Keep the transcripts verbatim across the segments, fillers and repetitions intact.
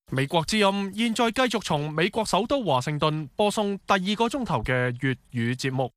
美國之音現在繼續從美國首都華盛頓播送第二個鐘頭嘅粵語節目。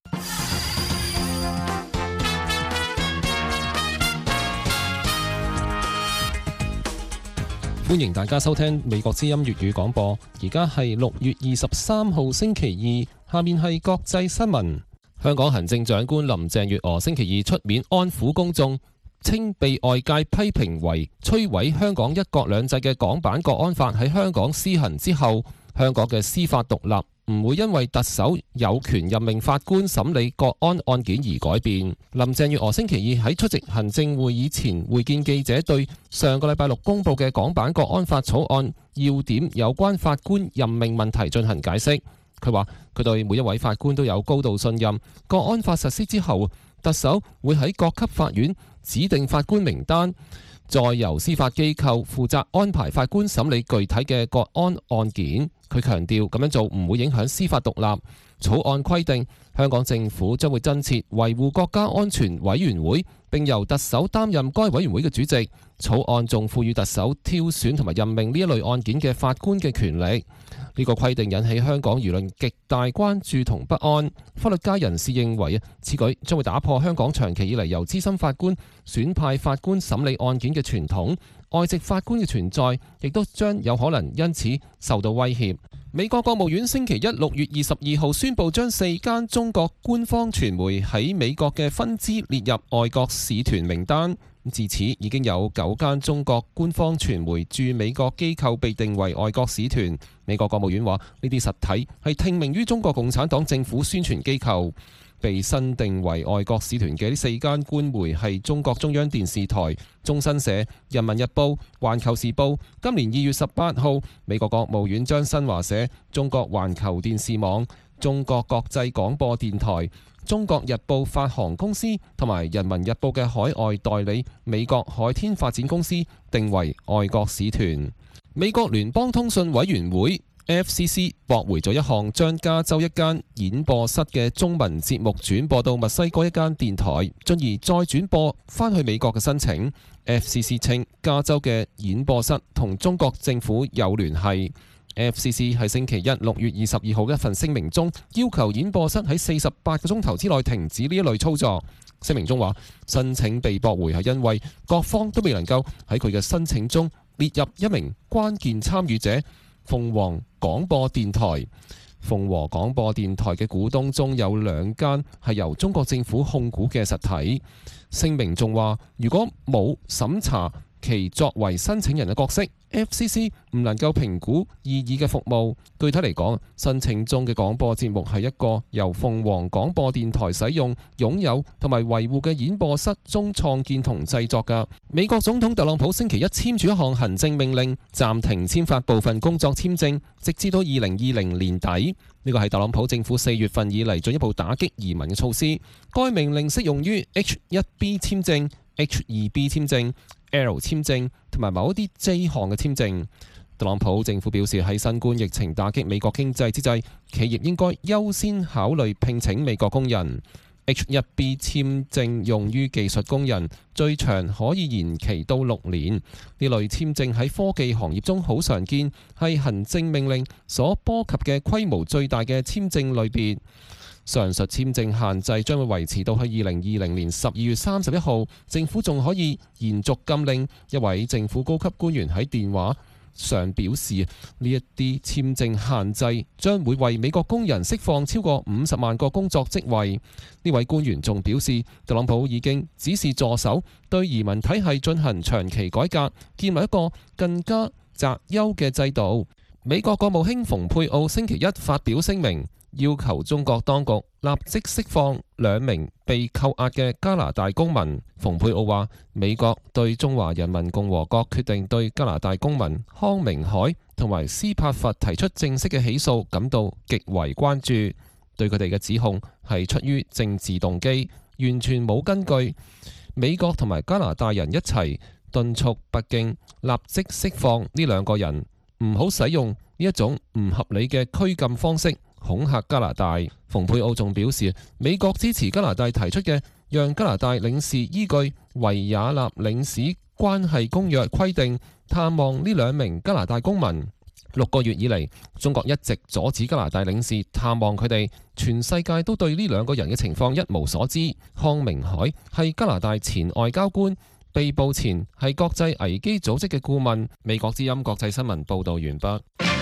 歡迎大家收聽美國之音粵語廣播。而家係六月二十三號星期二，下面係國際新聞。香港行政長官林鄭月娥星期二出面安撫公眾，稱被外界批評為摧毀香港一國兩制嘅港版國安法喺香港施行之後，香港嘅司法獨立唔會因為特首有權任命法官審理國安案件而改變。林鄭月娥星期二喺出席行政會議前會見記者，對上個禮拜六公佈嘅港版國安法草案要點有關法官任命問題進行解釋。佢話佢對每一位法官都有高度信任。國安法實施之後，特首會喺各級法院指定法官名單，再由司法機構負責安排法官審理具體嘅國安案件。佢強調咁樣做唔會影響司法獨立。草案規定，香港政府將會增設維護國家安全委員會，並由特首擔任該委員會嘅主席。草案仲賦予特首挑選同埋任命呢一類案件嘅法官嘅權力。呢個規定引起香港輿論極大關注同不安。法律界人士認為，此舉將會打破香港長期以嚟由資深法官選派法官審理案件嘅傳統，外籍法官嘅存在亦都將有可能因此受到威脅。美國國務院星期一六月二十二號宣布，將四間中國官方傳媒喺美國嘅分支列入外國使團名單。自此已經有九間中國官方傳媒駐美國機構被定為外國使團。美國國務院話，呢啲實體係聽命於中國共產黨政府宣傳機構。被新定為外國使團嘅呢四間官媒係中國中央電視台、中新社、人民日報、環球時報。今年二月十八號，美國國務院將新華社、中國環球電視網、中國國際廣播電台、中國日報發行公司同埋人民日報嘅海外代理美國海天發展公司定為外國使團。美國聯邦通訊委員會 F C C 駁回咗一項將加州一間演播室嘅中文節目轉播到墨西哥一間電台，進而再轉播返去美國嘅申請。F C C 稱加州嘅演播室同中國政府有聯繫。F C C 喺星期一六月二十二號一份聲明中要求演播室喺四十八個鐘頭之內停止呢一類操作。聲明中話，申請被駁回係因為各方都未能夠喺佢嘅申請中列入一名關鍵參與者鳳凰廣播電台。鳳凰廣播電台嘅股東中有兩間係由中國政府控股嘅實體。聲明仲話，如果冇審查其作為申請人嘅角色， F C C 唔能夠評估異議嘅服務。具體嚟講，申請中嘅廣播節目係一個由鳳凰廣播電台使用、擁有同埋維護嘅演播室中創建同製作嘅。美國總統特朗普星期一簽署一項行政命令，暫停簽發部分工作簽證，直至到二零二零年底。呢個係特朗普政府四月份以嚟進一步打擊移民嘅措施。該命令適用於 H 一 B 簽證、H 二 B 簽證、L 簽證同埋某一啲 J 項嘅簽證。特朗普政府表示，喺新冠疫情打擊美國經濟之際，企業應該優先考慮聘請美國工人。H 一 B 簽證用於技術工人，最長可以延期到六年。呢類簽證喺科技行業中好常見，係行政命令所波及嘅規模最大嘅簽證類別。上述簽證限制將會維持到去二零二零年十二月三十一號。政府仲可以延續禁令。一位政府高級官員喺電話上表示，呢一啲簽證限制將會為美國工人釋放超過五十萬個工作職位。呢位官員仲表示，特朗普已經指示助手對移民體系進行長期改革，建立一個更加擇優嘅制度。美國國務卿蓬佩奧星期一發表聲明，要求中國當局立即釋放兩名被扣押嘅加拿大公民。蓬佩奧話，美國對中華人民共和國決定對加拿大公民康明凱同埋斯帕弗提出正式嘅起訴感到極為關注，對佢哋嘅指控係出於政治動機，完全冇根據。美國同埋加拿大人一齊敦促北京立即釋放呢兩個人，唔好使用呢一種唔合理嘅拘禁方式恐嚇加拿大。蓬佩奧仲表示，美國支持加拿大提出嘅讓加拿大領事依據維也納領事關係公約規定探望呢兩名加拿大公民。 六個月以嚟，中國一直阻止加拿大領事探望佢哋，全世界都對呢兩個人嘅情況一無所知。康明凱係加拿大前外交官，被捕前係國際危機組織嘅顧問。美國之音國際新聞報導完畢。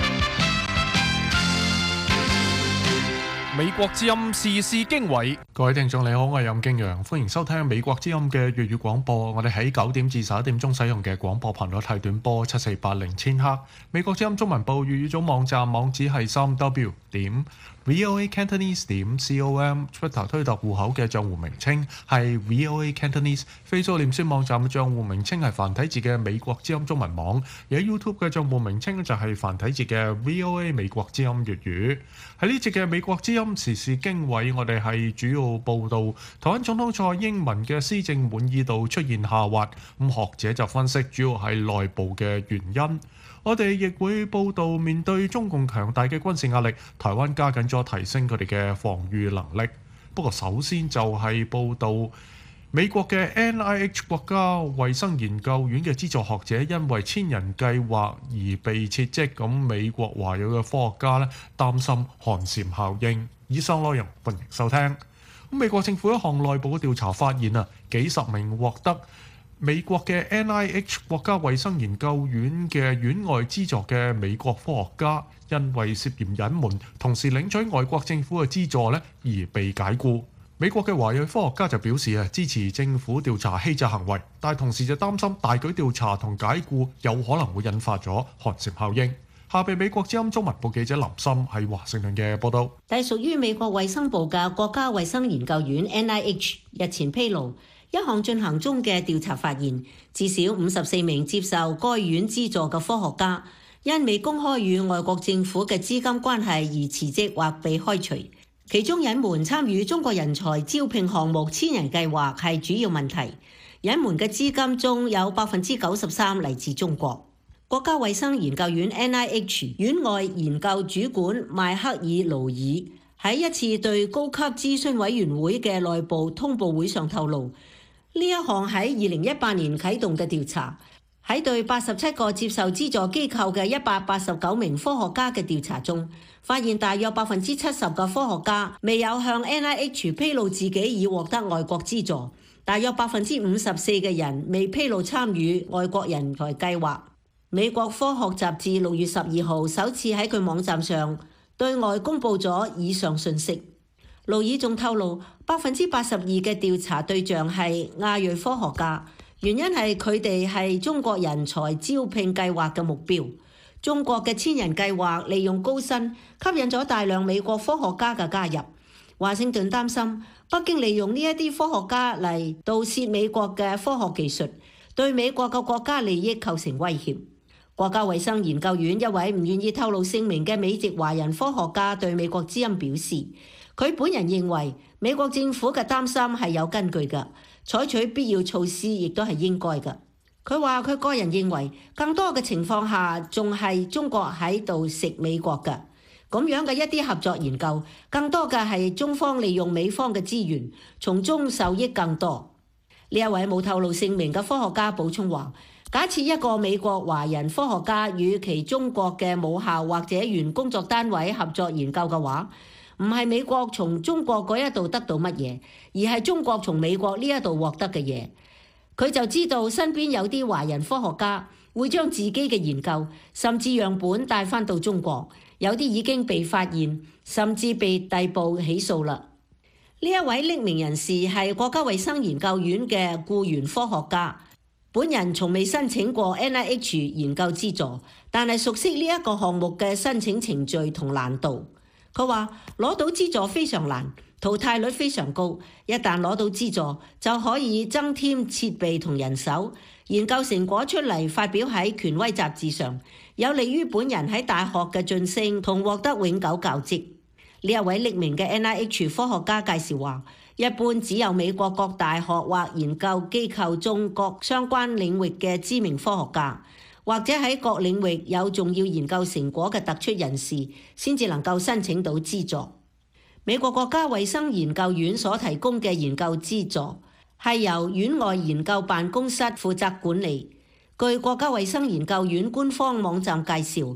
美國之音時事經緯，各位聽眾你好，我係任敬陽，歡迎收聽美國之音嘅粵語廣播。我哋喺九點至十一點鐘使用嘅廣播頻率係短波七四八零千赫。美國之音中文部粵語組網站網址係三 w 點 voa cantonese 點 com，Twitter 推特戶口嘅賬戶名稱係 voa cantonese，Facebook 臉書網站嘅賬戶名稱係繁體字嘅美國之音中文網，而喺 YouTube 嘅賬戶名稱就係繁體字嘅 voa 美國之音粵語。喺呢節嘅美國之音時事經緯，我哋係主要報導台灣總統蔡英文嘅施政滿意度出現下滑，咁學者就分析主要係內部嘅原因。我哋亦會報導面對中共強大嘅軍事壓力，台灣加緊咗提升佢哋嘅防禦能力。不過首先就係報導美國嘅 N I H 國家衛生研究院嘅資助學者因為千人計劃而被撤職，咁美國華裔嘅科學家呢擔心寒蟬效應。以上內容歡迎收聽。咁美國政府一項內部嘅調查發現啊，幾十名獲得美國嘅 N I H 國家衛生研究院嘅院外資助嘅美國科學家，因為涉嫌隱瞞同時領取外國政府嘅資助呢而被解僱。美國嘅華裔科學家就表示啊，支持政府調查欺詐行為，但係同時就擔心大舉調查同解僱有可能會引發咗寒蟬效應。下被美國之音中文部記者林森喺華盛頓嘅報道。 隸屬於美國衛生部嘅國家衛生研究院 N I H 日前披露一項進行中嘅調查發現，至少五十四名接受該院資助嘅科學家因未公開與外國政府嘅資金關係而辭職或被開除。其中隱瞞參與中國人才招聘項目千人計劃係主要問題，隱瞞嘅資金中有百分之九十三嚟自中國。國家衛生研究院 N I H 院外研究主管邁克爾·勞爾喺一次對高級諮詢委員會嘅內部通報會上透露，呢一項喺二零一八年啟動嘅調查，喺對八十七個接受資助機構嘅一百八十九名科學家嘅調查中，發現大約百分之七十嘅科學家未有向 N I H 披露自己已獲得外國資助，大約百分之五十四嘅人未披露參與外國人才計劃。美國科學雜誌六月十二號首次喺佢網站上對外公佈咗以上信息。勞爾仲透露，百分之八十二嘅調查對象係亞裔科學家，原因係佢哋係中國人才招聘計劃嘅目標。中國嘅千人計劃利用高薪吸引咗大量美國科學家嘅加入。華盛頓擔心北京利用呢一啲科學家嚟盜竊美國嘅科學技術，對美國嘅國家利益構成威脅。國家衛生研究院一位唔願意透露姓名嘅美籍華人科學家對美國之音表示，佢本人認為美國政府嘅擔心係有根據嘅，採取必要措施亦都係應該嘅。佢話佢個人認為更多嘅情況下仲係中國喺度食美國嘅，咁樣嘅一啲合作研究，更多嘅係中方利用美方嘅資源，從中受益更多。呢一位冇透露姓名嘅科學家補充話，假設一個美國華人科學家與其中國嘅母校或者原工作單位合作研究嘅話，唔係美國從中國嗰一度得到乜嘢，而係中國從美國呢一度獲得嘅嘢。佢就知道身邊有啲華人科學家會將自己嘅研究甚至樣本帶返到中國，有啲已經被發現，甚至被逮捕起訴啦。呢一位匿名人士係國家衛生研究院嘅僱員科學家。本人從未申請過 N I H 研究資助，但係熟悉呢一個項目嘅申請程序同難度。佢話攞到資助非常難，淘汰率非常高。一旦攞到資助，就可以增添設備同人手，研究成果出嚟發表喺權威雜誌上，有利於本人喺大學嘅晉升同獲得永久教職。呢一位匿名嘅 N I H 科學家介紹話，一般只有美國各大學或研究機構中各相關領域嘅知名科學家，或者喺各領域有重要研究成果嘅突出人士，先至能夠申請到資助。美國國家衛生研究院所提供嘅研究資助係由院外研究辦公室負責管理。據國家衛生研究院官方網站介紹，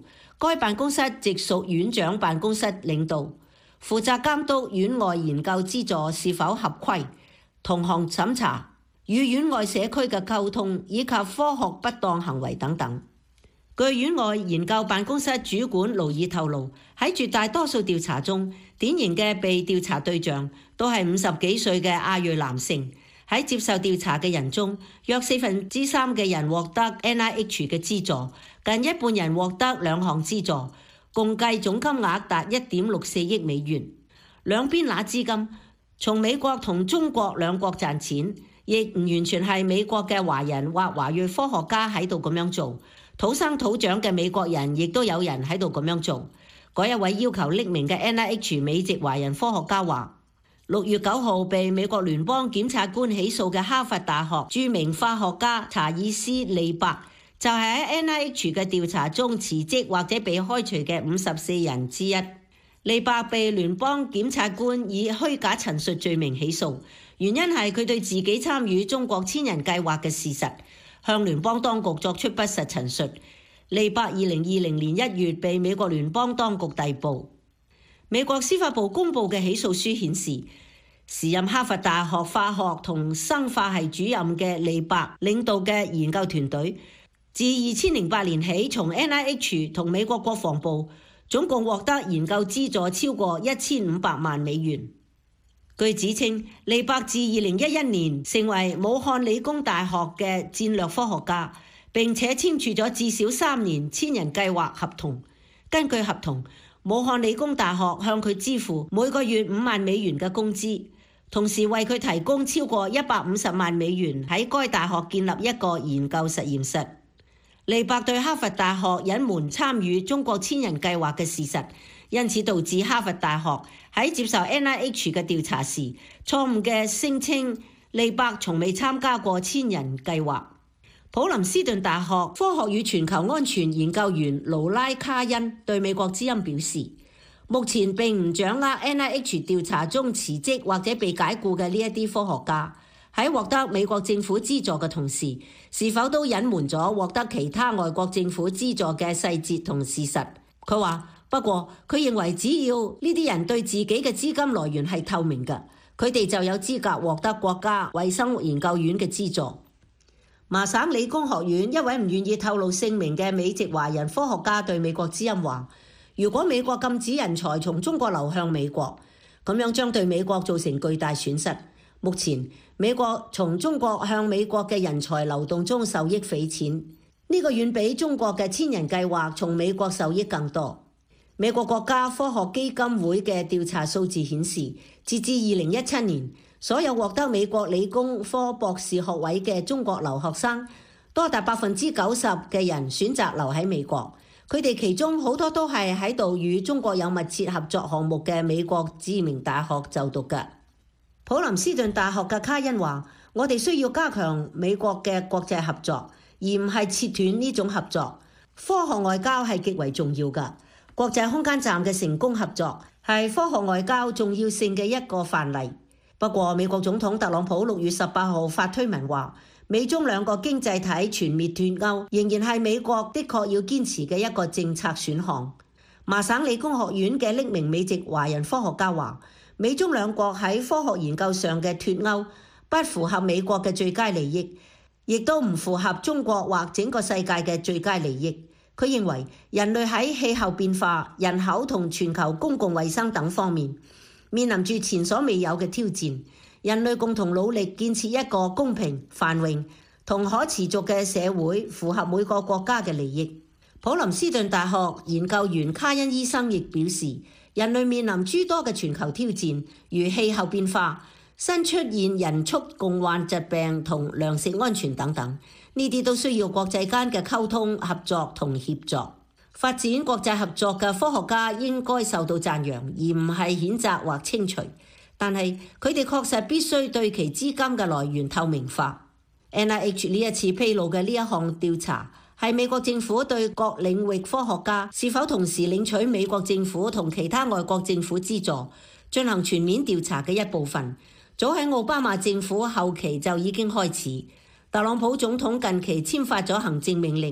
該辦公室直屬院長辦公室領導，負責監督院外研究資助是否合規、同行審查、與院外社區嘅溝通以及科學不當行為等等。據院外研究辦公室主管勞爾透露，喺絕大多數調查中，典型嘅被調查對象都係五十幾歲嘅亞裔男性。喺接受調查嘅人中，約四分之三嘅人獲得 N I H 嘅資助，近一半人獲得兩項資助，共計總金額達一點六四億美元。兩邊拿資金，從美國同中國兩國賺錢，亦唔完全係美國嘅華人或華裔科學家喺度咁樣做，土生土長嘅美國人亦都有人喺度咁樣做。嗰一位要求匿名嘅 N I H 美籍華人科學家話，六月九號被美國聯邦檢察官起訴嘅哈佛大學著名化學家查爾斯·利伯，就係喺 N I H 嘅調查中辭職或者被開除嘅五十四人之一。利伯被聯邦檢察官以虛假陳述罪名起訴，原因係佢對自己參與中國千人計劃嘅事實向聯邦當局作出不實陳述。利伯二零二零年一月被美國聯邦當局逮捕。美國司法部公布嘅起訴書顯示，時任哈佛大學化學同生化系主任嘅利伯領導嘅研究團隊，自二千零八年起，從 N I H 同美國國防部總共獲得研究資助超過一千五百萬美元。據指稱，利伯自二零一一年成為武漢理工大學嘅戰略科學家，並且簽署咗至少三年千人計劃合同。根據合同，武漢理工大學向佢支付每個月五萬美元嘅工資，同時為佢提供超過一百五十萬美元喺該大學建立一個研究實驗室。利伯對哈佛大學隱瞞參與中國千人計劃嘅事實，因此導致哈佛大學喺接受 N I H 嘅調查時，錯誤嘅聲稱利伯從未參加過千人計劃。普林斯頓大學科學與全球安全研究員勞拉卡恩對美國之音表示，目前並唔掌握 N I H 調查中辭職或者被解僱嘅呢一啲科學家喺獲得美國政府資助嘅同時，是否都隱瞞咗獲得其他外國政府資助嘅細節同事實。佢話，不過佢認為只要呢啲人對自己嘅資金來源係透明嘅，佢哋就有資格獲得國家衛生研究院嘅資助。麻省理工學院一位唔願意透露姓名嘅美籍華人科學家對美國之音話，如果美國禁止人才從中國流向美國，咁樣將對美國造成巨大損失。目前美國從中國向美國嘅人才流動中受益匪淺，呢個遠比中國嘅千人計劃從美國受益更多。美國國家科學基金會嘅調查數字顯示，截至二零一七年，所有獲得美國理工科博士學位嘅中國留學生，多達百分之九十嘅人選擇留喺美國。佢哋其中好多都係喺度與中國有密切合作項目嘅美國知名大學就讀嘅。普林斯頓大學嘅卡恩話，我哋需要加強美國嘅國際合作，而唔係切斷呢種合作。科學外交係極為重要嘅。國際空間站嘅成功合作係科學外交重要性嘅一個範例。不過，美國總統特朗普六月十八號發推文話，美中兩個經濟體全面脫鈎仍然係美國的確要堅持嘅一個政策選項。麻省理工學院嘅匿名美籍華人科學家話，美中兩國喺科學研究上嘅脫鈎不符合美國嘅最佳利益，亦都唔符合中國或整個世界嘅最佳利益。佢認為人類喺氣候變化、人口同全球公共衛生等方面面臨住前所未有嘅挑戰，人類共同努力建設一個公平、繁榮同可持續嘅社會，符合每個國家嘅利益。普林斯頓大學研究員卡恩醫生亦表示，人類面臨諸多嘅全球挑戰，如氣候變化、新出現人畜共患疾病同糧食安全等等，呢啲都需要國際間嘅溝通、合作同協作。發展國際合作嘅科學家應該受到讚揚，而唔係譴責或清除。但係佢哋確實必須對其資金嘅來源透明化。N I H 呢一次披露嘅呢一項調查，係美國政府對各領域科學家是否同時領取美國政府同其他外國政府資助進行全面調查嘅一部分。早喺奧巴馬政府後期就已經開始。特朗普總統近期簽發咗行政命令，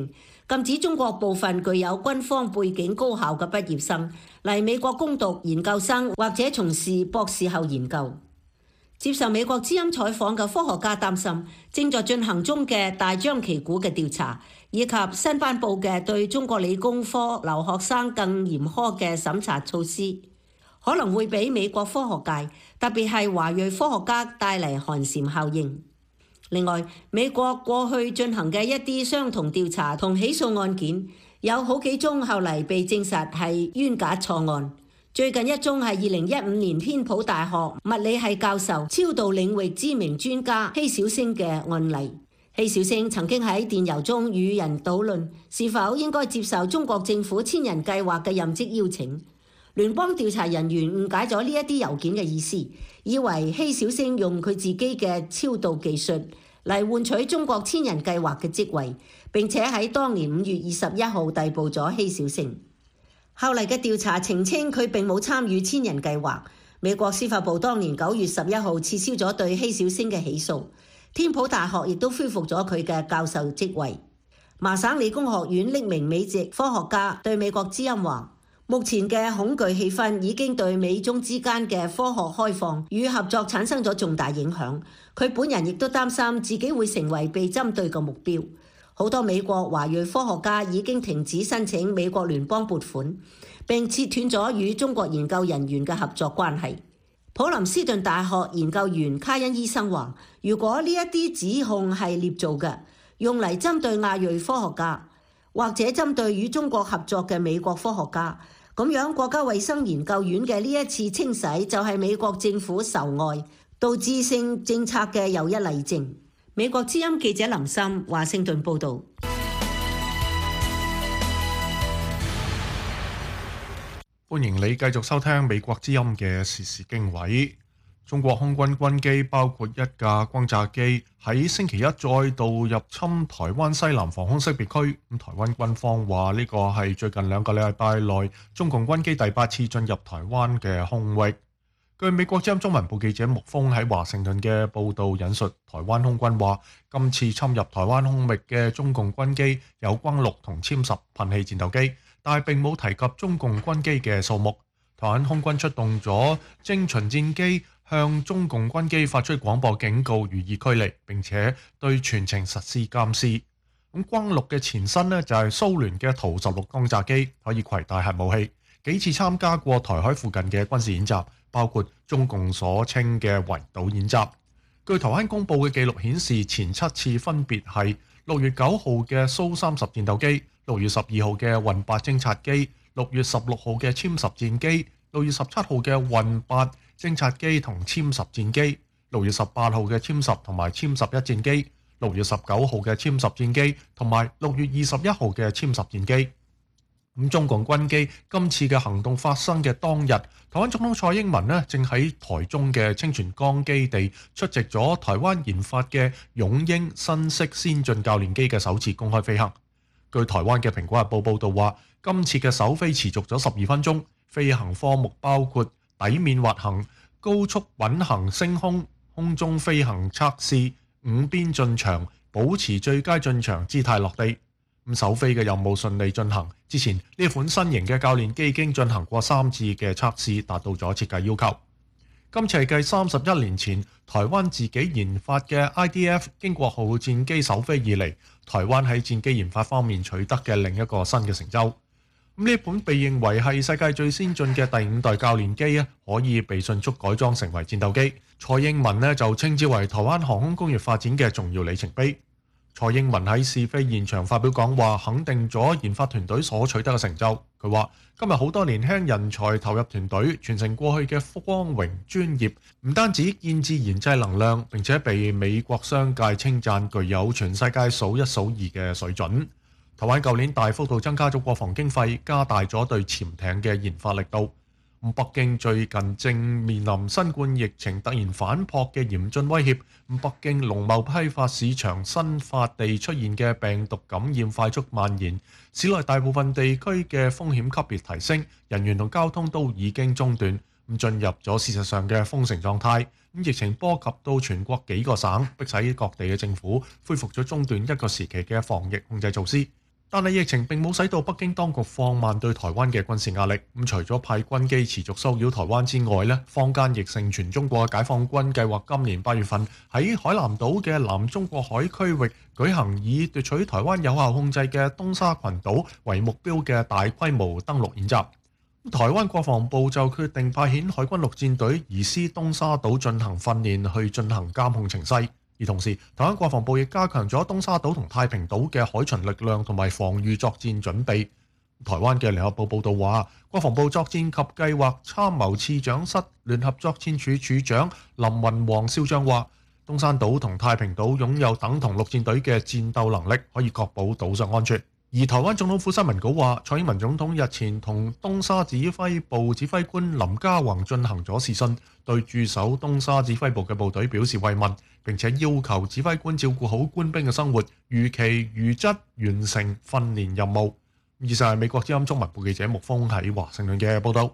禁止中國部分具有軍方背景高校嘅畢業生嚟美國攻讀研究生或者從事博士後研究。接受美國之音採訪嘅科學家擔心，正在進行中嘅大張旗鼓嘅調查，以及新頒布嘅對中國理工科留學生更嚴苛嘅審查措施，可能會俾美國科學界，特別係華裔科學家帶嚟寒蟬效應。另外，美國過去進行嘅一啲相同調查同起訴案件，有好幾宗後嚟被證實係冤假錯案。最近一宗係二零一五年天普大學物理系教授、超導領域知名專家希小星嘅案例。希小星曾經喺電郵中與人討論是否應該接受中國政府千人計劃嘅任職邀請。聯邦調查人員誤解咗呢一啲郵件嘅意思，以為希小星用佢自己嘅超導技術嚟換取中國千人計劃嘅職位，並且喺當年五月二十一號逮捕咗希小星。後嚟嘅調查澄清佢並冇參與千人計劃。美國司法部當年九月十一號撤銷咗對希小星嘅起訴。天普大學亦都恢復咗佢嘅教授職位。麻省理工學院匿名美籍科學家對美國之音話：目前嘅恐懼氣氛已經對美中之間嘅科學開放與合作產生咗重大影響。佢本人亦都擔心自己會成為被針對嘅目標。好多美國華裔科學家已經停止申請美國聯邦撥款，並切斷咗與中國研究人員嘅合作關係。普林斯頓大學研究員卡恩醫生話：如果呢一啲指控係捏造嘅，用嚟針對亞裔科學家，或者針對與中國合作嘅美國科學家，咁樣國家衛生研究院嘅呢一次清洗就係美國政府仇外導致性政策嘅又一例證。美國之音記者林森華盛頓報導。 歡迎你繼續收聽美國之音嘅時事經緯。中國空軍軍機包括一架轟炸機喺星期一再度入侵台灣西南防空識別區。咁台灣軍方話呢個係最近兩個禮拜內中共軍機第八次進入台灣嘅空域。據美國之音中文部記者木峰喺華盛頓嘅報導引述，台灣空軍話今次侵入台灣空域嘅中共軍機有轟六同殲十噴氣戰鬥機，但係並冇提及中共軍機嘅數目。台灣空軍出動咗精巡戰機向中共軍機發出廣播警告，予以驅離，並且對全程實施監視。咁轟六嘅前身呢，就係蘇聯嘅圖十六轟炸機，可以攜帶核武器，幾次參加過台海附近嘅軍事演習，包括中共所稱嘅圍島演習。據台灣公佈嘅記錄顯示，前七次分別係六月九號嘅蘇三十戰鬥機、六月十二號嘅運八偵察機、六月十六號嘅殲十戰機、六月十七號嘅運八偵察機同殲十戰機、六月十八號嘅殲十同埋殲十一戰機、六月十九號嘅殲十戰機同埋六月二十一號嘅殲十戰機。咁中共軍機今次嘅行動發生嘅當日，台灣總統蔡英文呢正喺台中嘅清泉崗基地出席咗台灣研發嘅勇鷹新式先進教練機嘅首次公開飛行。據台灣嘅《蘋果日報》報導話，今次嘅首飛持續咗十二分鐘，飛行科目包括底面滑行、高速穩行升空、空中飛行測試、五邊進場、保持最佳進場姿態落地。咁首飛嘅任務順利進行。之前呢款新型嘅教練機已經進行過三次嘅測試，達到咗設計要求。今次係繼三十一年前台灣自己研發嘅 I D F 經國號戰機首飛以嚟，台灣喺戰機研發方面取得嘅另一個新嘅成就。咁呢本被認為係世界最先進嘅第五代教練機啊，可以被迅速改裝成為戰鬥機。蔡英文呢就稱之為台灣航空工業發展嘅重要里程碑。蔡英文喺試飛現場發表講話，肯定咗研發團隊所取得嘅成就。佢話：今日好多年輕人才投入團隊，傳承過去嘅光榮專業，唔單止建置研製能量，並且被美國商界稱讚具有全世界數一數二嘅水準。台灣舊年大幅度增加咗國防經費，加大咗對潛艇嘅研發力度。北京最近正面臨新冠疫情突然反撲嘅嚴峻威脅。北京農貿批發市場新發地出現嘅病毒感染快速蔓延，市內大部分地區嘅風險級別提升，人員同交通都已經中斷，咁進入咗事實上嘅封城狀態。咁疫情波及到全國幾個省，迫使各地嘅政府恢復咗中斷一個時期嘅防疫控制措施。 但係疫情並冇使到北京當局放慢對台灣嘅軍事壓力。咁除咗派軍機持續騷擾台灣之外咧，坊間亦盛傳中國解放軍計劃今年八月份喺海南島嘅南中國海區域舉行以奪取台灣有效控制嘅東沙群島為目標嘅大規模登陸演習。台灣國防部就決定派遣海軍陸戰隊移師東沙島進行訓練，去進行監控情勢。而同時，台灣國防部亦加強咗東沙島同太平島嘅海巡力量同埋防禦作戰準備。台灣嘅聯合報報導話，國防部作戰及計劃參謀次長室聯合作戰處處長林雲煌少將話，東山島同太平島擁有等同陸戰隊嘅戰鬥能力，可以確保島上安全。而台灣總統府新聞稿話，蔡英文總統日前同東沙指揮部指揮官林佳宏進行咗視訊，對駐守東沙指揮部嘅部隊表示慰問，並且要求指揮官照顧好官兵嘅生活，如期如質完成訓練任務。以上係美國之音中文部記者木峰喺華盛頓嘅報導。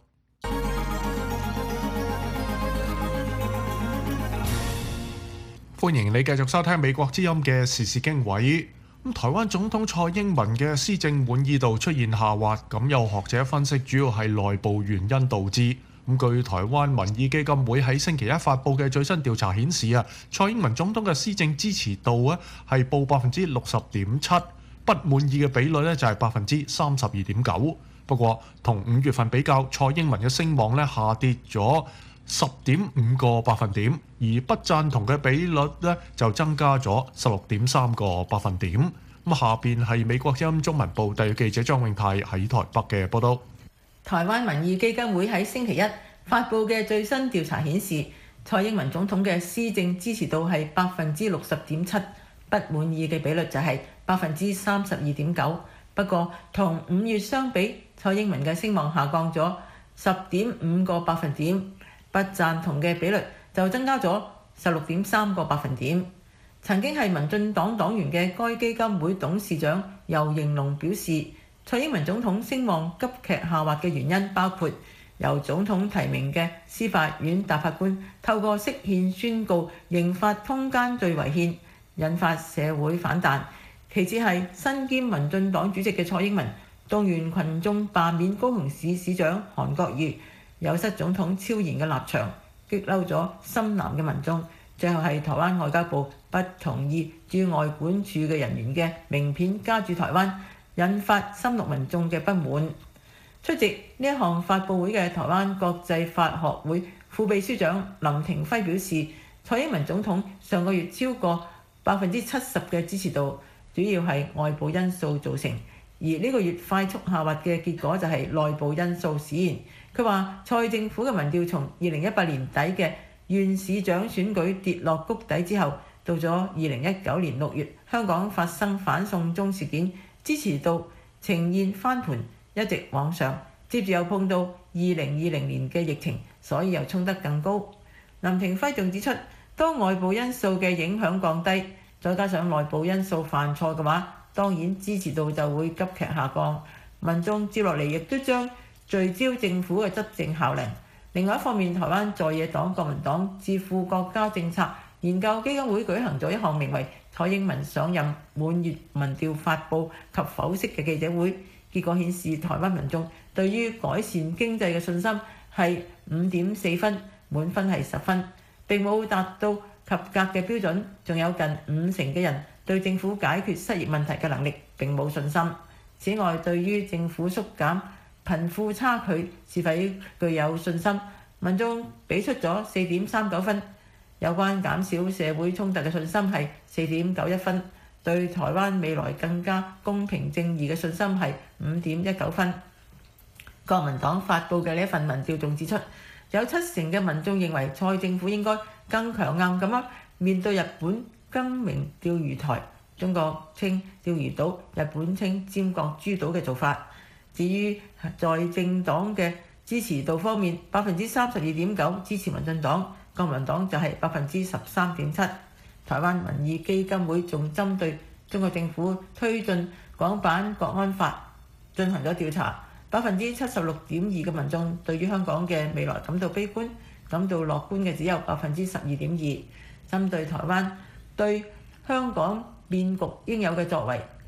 歡迎你繼續收聽美國之音嘅時事經緯。咁台灣總統蔡英文嘅施政滿意度出現下滑，咁有學者分析主要係內部原因導致。咁據台灣民意基金會喺星期一發布嘅最新調查顯示啊，蔡英文總統嘅施政支持度啊係報百分之六十點七，不滿意嘅比率咧就係百分之三十二點九。不過同五月份比較，蔡英文嘅聲望咧下跌咗十點五個百分點，而不贊同嘅比率咧就增加咗十六點三個百分點。咁下邊係美國之音中文部特約記者張永泰喺台北嘅報導。 台灣民意基金會喺星期一發布嘅最新調查顯示，蔡英文總統嘅施政支持度係百分之六十點七，不滿意嘅比率就係百分之三十二點九。不過同五月相比，蔡英文嘅聲望下降咗十點五個百分點，不贊同嘅比率就增加咗十六點三個百分點。曾經係民進黨黨員嘅該基金會董事長游盈隆表示，蔡英文總統聲望急劇下滑嘅原因包括由總統提名嘅司法院大法官透過釋憲宣告刑法通姦罪違憲，引發社會反彈。其次係身兼民進黨主席嘅蔡英文動員群眾罷免高雄市市長韓國瑜，有失總統超然嘅立場，激嬲咗深藍嘅民眾。最後係台灣外交部不同意駐外管處嘅人員嘅名片加駐台灣，引發深綠民眾嘅不滿。出席呢一項發佈會嘅台灣國際法學會副秘書長林廷輝表示，蔡英文總統上個月超過百分之七十嘅支持度，主要係外部因素造成，而呢個月快速下滑嘅結果就係內部因素使然。佢話蔡政府嘅民調從二零一八年底嘅縣市長選舉跌落谷底之後，到咗二零一九年六月香港發生反送中事件，支持度呈現翻盤，一直往上，接住又碰到二零二零年嘅疫情，所以又衝得更高。林廷輝仲指出，當外部因素嘅影響降低，再加上內部因素犯錯嘅話，當然支持度就會急劇下降。民眾接落嚟亦都將聚焦政府嘅執政效能。另外一方面，台灣在野黨國民黨智庫國家政策研究基金會舉行咗一項名為蔡英文上任滿月民調發布及剖析嘅記者會，結果顯示台灣民眾對於改善經濟嘅信心係五點四分，滿分係十分，並冇達到及格嘅標準。仲有近五成嘅人對政府解決失業問題嘅能力並冇信心。此外，對於政府縮減貧富差距是否具有信心，民眾俾出咗四點三九分。有關減少社會衝突嘅信心係四點九一分，對台灣未來更加公平正義嘅信心係五點一九分。國民黨發布嘅呢一份民調仲指出，有七成嘅民眾認為蔡政府應該更強硬咁樣面對日本更名釣魚台，中國稱釣魚島，日本稱尖閣諸島嘅做法。至於在政黨嘅支持度方面，百分之三十二點九支持民進黨，國民黨就係百分之十三點七。台灣民意基金會仲針對中國政府推進港版國安法進行咗調查，百分之七十六點二嘅民眾對於香港嘅未來感到悲觀，感到樂觀嘅只有百分之十二點二。針對台灣對香港變局應有嘅作為，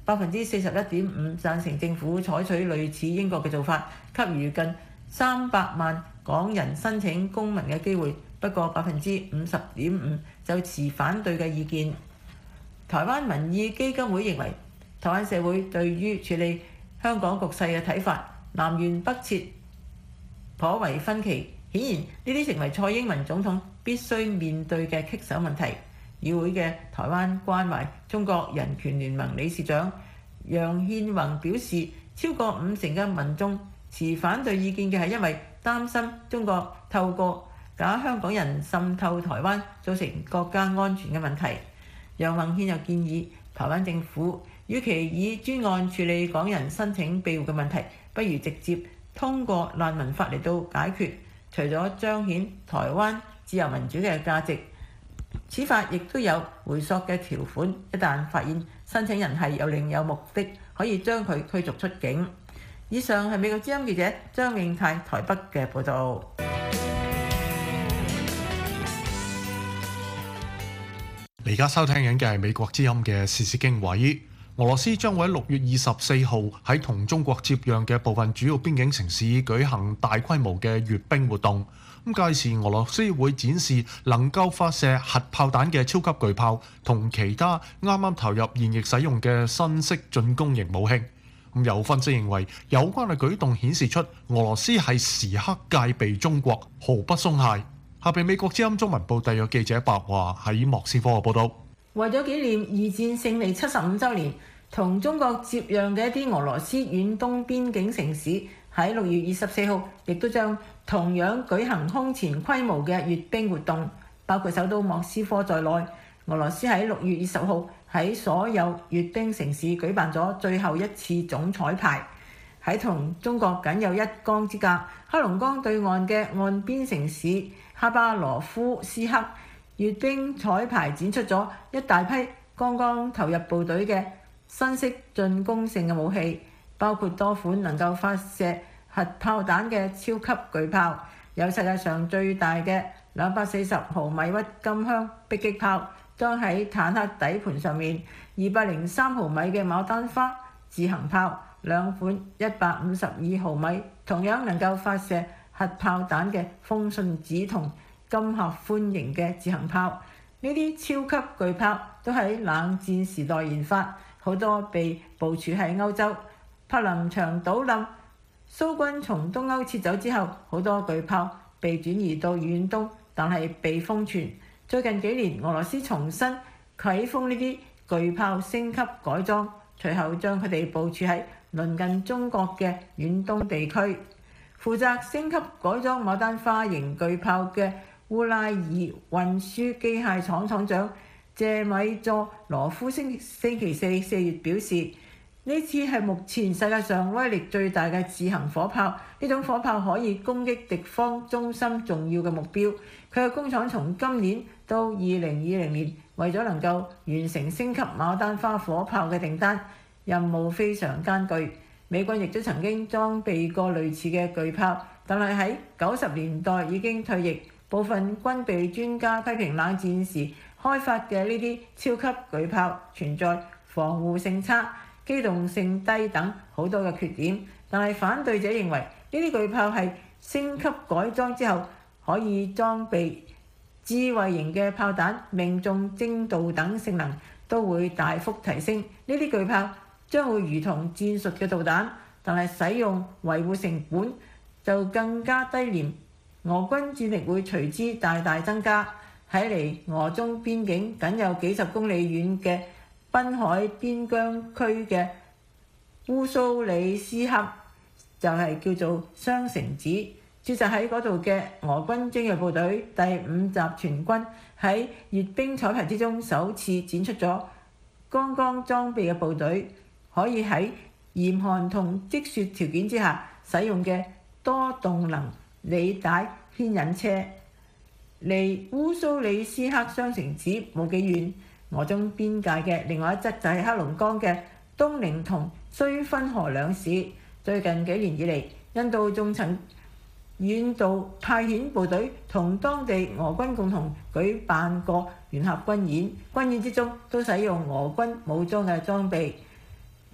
百分之四十一點五贊成政府採取類似英國嘅做法，給予近三百萬港人申請公民嘅機會。不過百分之五十點五就持反對嘅意見。台灣民意基金會認為，台灣社會對於處理香港局勢嘅睇法南轅北轍，頗為分歧。顯然呢啲成為蔡英文總統必須面對嘅棘手問題。議會嘅台灣關懷中國人權聯盟理事長楊憲宏表示，超過五成嘅民眾持反對意見嘅係因為擔心中國透過假香港人滲透台灣，造成國家安全嘅問題。楊宏憲又建議台灣政府與其以專案處理港人申請庇護嘅問題，不如直接通過難民法嚟到解決。除咗彰顯台灣自由民主嘅價值，此法亦都有回溯嘅條款，一旦發現申請人係有另有目的，可以將佢驅逐出境。以上係美國之音記者張永泰台北嘅報導。 你而家收聽緊嘅係美國之音嘅時事經緯。俄羅斯將會喺六月二十四號喺同中國接壤嘅部分主要邊境城市舉行大規模嘅閱兵活動。咁屆時俄羅斯會展示能夠發射核炮彈嘅超級巨炮同其他啱啱投入現役使用嘅新式進攻型武器。咁有分析認為，有關嘅舉動顯示出俄羅斯係時刻戒備中國，毫不鬆懈。下邊美國之音中文部特約記者白華喺莫斯科嘅報導。 為咗紀念二戰勝利七十五週年，同中國接壤嘅一啲俄羅斯遠東邊境城市喺六月二十四號亦都將同樣舉行空前規模嘅閱兵活動，包括首都莫斯科在內。俄羅斯喺六月二十號喺所有閱兵城市舉辦咗最後一次總彩排。喺同中國僅有一江之隔，黑龍江對岸嘅岸邊城市哈巴羅夫斯克，閱兵彩排展出咗一大批剛剛投入部隊嘅新式進攻性嘅武器，包括多款能夠發射核炮彈嘅超級巨炮，有世界上最大嘅兩百四十毫米鬱金香迫擊炮裝喺坦克底盤上面，二百零三毫米嘅牡丹花自行炮，兩款一百五十二毫米同樣能夠發射核炮彈嘅風信子同金合歡型嘅自行炮。呢啲超級巨炮都喺冷戰時代研發，好多被部署喺歐洲。柏林牆倒冧，蘇軍從東歐撤走之後，好多巨炮被轉移到遠東，但係被封存。最近幾年，俄羅斯重新啟封呢啲巨炮升級改裝，隨後將佢哋部署喺鄰近中國嘅遠東地區。負責升級改裝牡丹花型巨炮嘅烏拉爾運輸機械廠廠長謝米佐羅夫星星期四四月表示，呢次係目前世界上威力最大嘅自行火炮，呢種火炮可以攻擊敵方中心重要嘅目標。佢嘅工廠從今年到二零二零年，為咗能夠完成升級牡丹花火炮嘅訂單，任務非常艱巨。美軍亦都曾經裝備過類似嘅巨炮，但係喺九十年代已經退役。部分軍備專家批評冷戰時開發嘅呢啲超級巨炮存在防護性差、機動性低等好多嘅缺點，但係反對者認為呢啲巨炮係升級改裝之後可以裝備智慧型嘅炮彈，命中精度等性能都會大幅提升。呢啲巨炮將會如同戰術嘅導彈，但係使用維護成本就更加低廉。俄軍戰力會隨之大大增加。喺離俄中邊境僅有幾十公里遠嘅濱海邊疆區嘅烏蘇里斯克就係叫做雙城子，駐紮喺嗰度嘅俄軍精銳部隊第五集團軍喺閱兵彩排之中首次展出咗剛剛裝備嘅部隊可以喺嚴寒同積雪條件之下使用嘅多動能履帶牽引車。離烏蘇里斯克雙城子冇幾遠，俄中邊界嘅另外一側就係黑龍江嘅東寧同綏芬河兩市。最近幾年以嚟，印度仲曾遠道派遣部隊同當地俄軍共同舉辦過聯合軍演，軍演之中都使用俄軍武裝嘅裝備。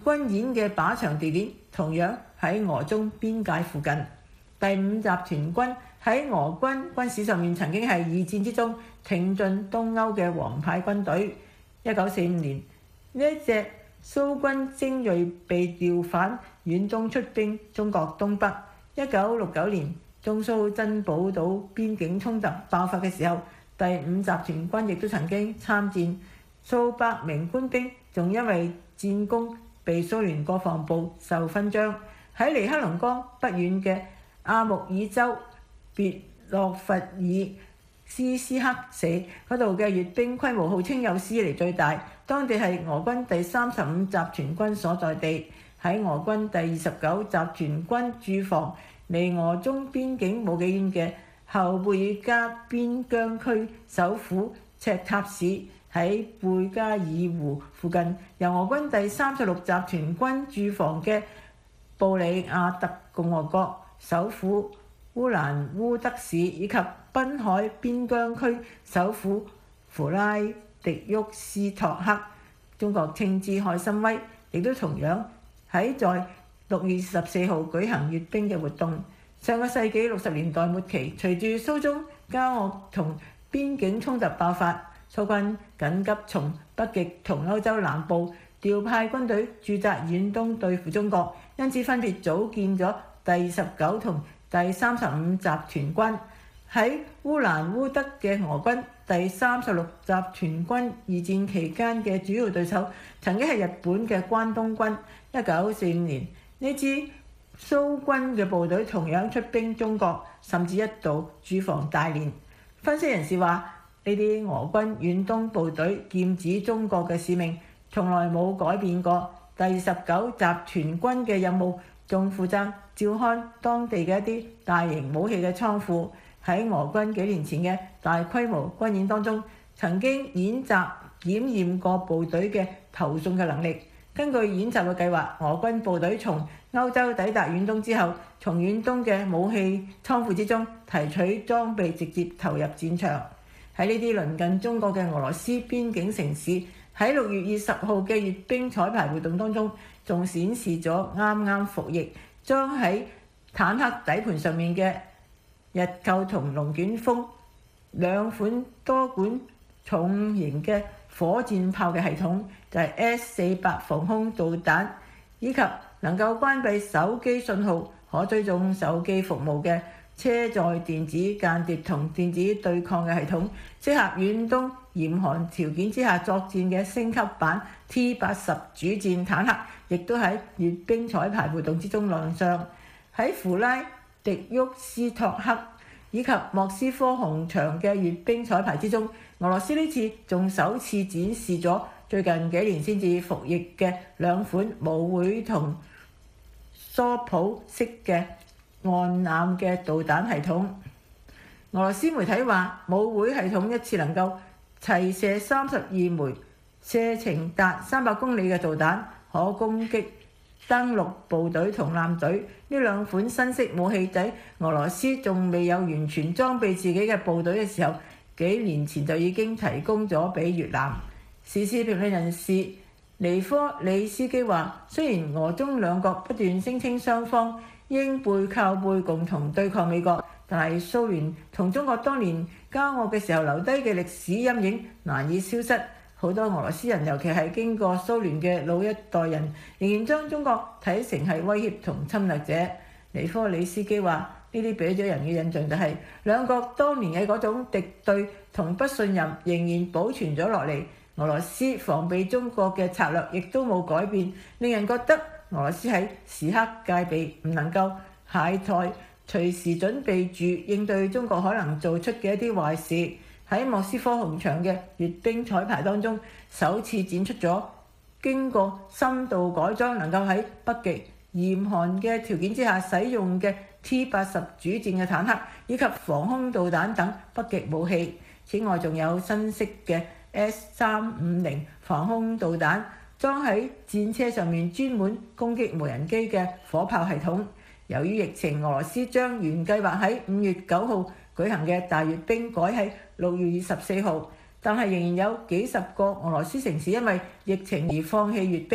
軍演嘅靶場地點同樣喺俄中邊界附近。第五集團軍喺俄軍軍史上面曾經係二戰之中挺進東歐嘅王牌軍隊。一九四五年，呢一隻蘇軍精鋭被調返遠東出兵中國東北。一九六九年，中蘇珍寶島邊境衝突爆發嘅時候，第五集團軍亦都曾經參戰，數百名官兵仲因為戰功被蘇聯國防部授勳章。喺尼克龍江不遠嘅阿穆爾州別洛弗爾斯斯克社嗰度嘅閱兵規模號稱有史以嚟最大，當地係俄軍第三十五集團軍所在地。喺俄軍第二十九集團軍駐防離俄中邊境冇幾遠嘅後貝爾加邊疆區首府赤塔市，喺貝加爾湖附近，由俄軍第三十六集團軍駐防嘅布里亞特共和國首府烏蘭烏德市，以及濱海邊疆區首府弗拉迪沃斯托克，中國稱之海參崴，亦都同樣喺在六月十四號舉行閱兵嘅活動。上個世紀六十年代末期，隨住蘇中交惡同邊境衝突爆發，蘇軍緊急從北極同歐洲南部調派軍隊駐紮遠東對付中國，因此分別組建咗第十九同第三十五集團軍。喺烏蘭烏德嘅俄軍第三十六集團軍二戰期間嘅主要對手曾經係日本嘅關東軍。一九四五年，呢支蘇軍嘅部隊同樣出兵中國，甚至一度駐防大連。分析人士話，呢啲俄軍遠東部隊劍指中國嘅使命從來冇改變過。第十九集團軍嘅任務仲負責照看當地嘅一啲大型武器嘅倉庫。喺俄軍幾年前嘅大規模軍演當中，曾經演習檢驗過部隊嘅投送嘅能力。根據演習嘅計劃，俄軍部隊從歐洲抵達遠東之後，從遠東嘅武器倉庫之中提取裝備，直接投入戰場。喺呢啲鄰近中國嘅俄羅斯邊境城市，喺六月二十號嘅閱兵彩排活動當中，仲顯示咗啱啱服役裝喺坦克底盤上面嘅日寇同龍捲風兩款多管重型嘅火箭炮嘅系統，就係 S 四百防空導彈，以及能夠關閉手機信號、可追蹤手機服務嘅車載電子間諜同電子對抗嘅系統，適合遠東嚴寒條件之下作戰嘅升級版 T 八十主戰坦克，亦都喺閱兵彩排活動之中亮相。喺弗拉迪沃斯托克以及莫斯科紅場嘅閱兵彩排之中，俄羅斯呢次仲首次展示咗最近幾年先至服役嘅兩款舞會同梭普式嘅岸艦嘅導彈系統。俄羅斯媒體話，舞會系統一次能夠齊射三十二枚射程達三百公里嘅導彈，可攻擊登陸部隊同艦隊。呢兩款新式武器仔，俄羅斯仲未有完全裝備自己嘅部隊嘅時候，幾年前就已經提供咗俾越南。時事評論人士尼科里斯基話，雖然俄中兩國不斷聲稱雙方應背靠背共同對抗美國，但係蘇聯同中國當年交惡嘅時候留低嘅歷史陰影難以消失。好多俄羅斯人，尤其係經過蘇聯嘅老一代人，仍然將中國睇成係威脅同侵略者。尼科里斯基話，呢啲俾咗人嘅印象就係、是、兩國當年嘅嗰種敵對同不信任仍然保存咗落嚟。俄羅斯防備中國嘅策略亦都冇改變，令人覺得俄羅斯喺時刻戒備，唔能夠懈怠，隨時準備住應對中國可能做出嘅一啲壞事。喺莫斯科紅場嘅閱兵彩排當中，首次展出咗經過深度改裝，能夠喺北極嚴寒嘅條件之下使用嘅 T 八十主戰嘅坦克，以及防空導彈等北極武器。此外，仲有新式嘅 S 三五零防空導彈，裝喺戰車上面專門攻擊無人機嘅火炮系統。由於疫情，俄羅斯將原計劃喺五月九號舉行嘅大閱兵改喺六月二十四號，但係仍然有幾十個俄羅斯城市因為疫情而放棄閱兵。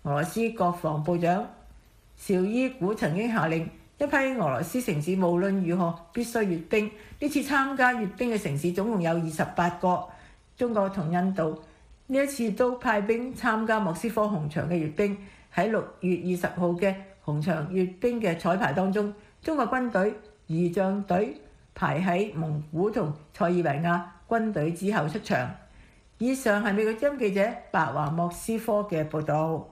俄羅斯國防部長紹伊古曾經下令一批俄羅斯城市無論如何必須閱兵。呢次參加閱兵嘅城市總共有二十八個。中國同印度呢一次都派兵參加莫斯科紅場嘅閱兵。喺六月二十號嘅紅場閱兵嘅彩排當中，中國軍隊儀仗隊排喺蒙古同塞爾維亞軍隊之後出場。以上係美國之音記者白華莫斯科嘅報導。